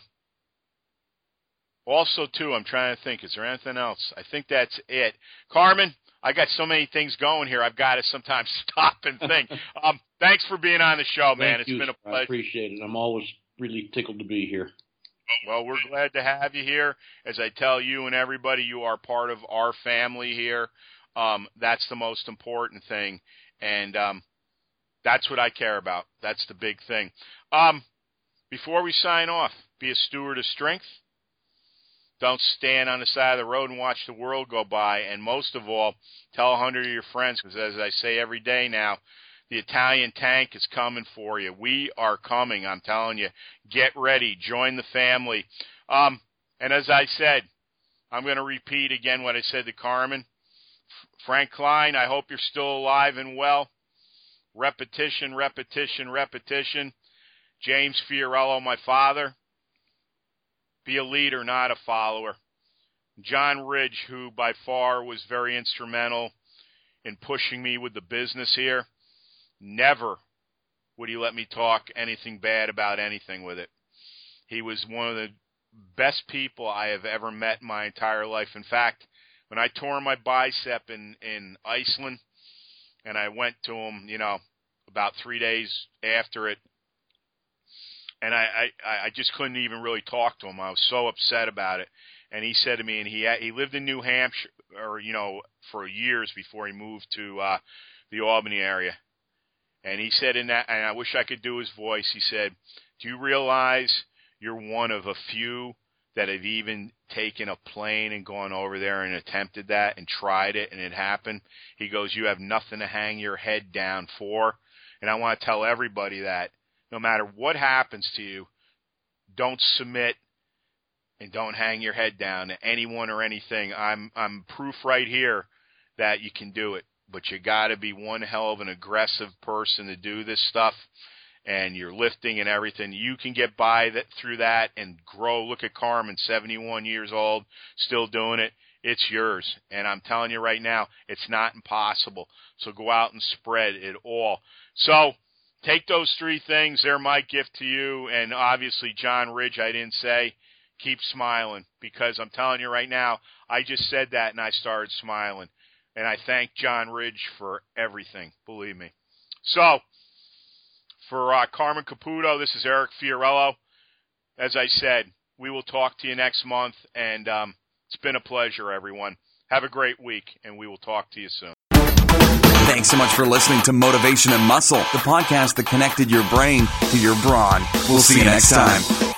Also, too, I'm trying to think, is there anything else? I think that's it. Carmen, I got so many things going here, I've got to sometimes stop and think. um, thanks for being on the show, man. Thank it's you, been a pleasure. I appreciate it. I'm always really tickled to be here. Well, we're glad to have you here. As I tell you and everybody, you are part of our family here. Um, that's the most important thing, and um, that's what I care about. That's the big thing. Um, before we sign off, be a steward of strength. Don't stand on the side of the road and watch the world go by. And most of all, tell a hundred of your friends, because as I say every day now, the Italian tank is coming for you. We are coming, I'm telling you. Get ready. Join the family. Um, and as I said, I'm going to repeat again what I said to Carmen. Frank Klein, I hope you're still alive and well. Repetition, repetition, repetition. James Fiorello, my father. Be a leader, not a follower. John Ridge, who by far was very instrumental in pushing me with the business here, never would he let me talk anything bad about anything with it. He was one of the best people I have ever met in my entire life. In fact, when I tore my bicep in, in Iceland, and I went to him, you know, about three days after it, and I, I, I just couldn't even really talk to him. I was so upset about it. And he said to me, and he he lived in New Hampshire, or you know, for years before he moved to uh, the Albany area. And he said in that, and I wish I could do his voice. He said, "Do you realize you're one of a few that have even taken a plane and gone over there and attempted that and tried it and it happened?" He goes, "You have nothing to hang your head down for." And I want to tell everybody that. No matter what happens to you, don't submit and don't hang your head down to anyone or anything. I'm I'm proof right here that you can do it, but you got to be one hell of an aggressive person to do this stuff, and you're lifting and everything. You can get by that through that and grow. Look at Carmen, seventy-one years old, still doing it. It's yours, and I'm telling you right now, it's not impossible. So go out and spread it all. So take those three things. They're my gift to you. And obviously, John Ridge, I didn't say, keep smiling, because I'm telling you right now, I just said that and I started smiling. And I thank John Ridge for everything, believe me. So, for uh, Carmen Caputo, this is Eric Fiorello. As I said, we will talk to you next month. And um, it's been a pleasure, everyone. Have a great week, and we will talk to you soon. Thanks so much for listening to Motivation and Muscle, the podcast that connected your brain to your brawn. We'll see you next time.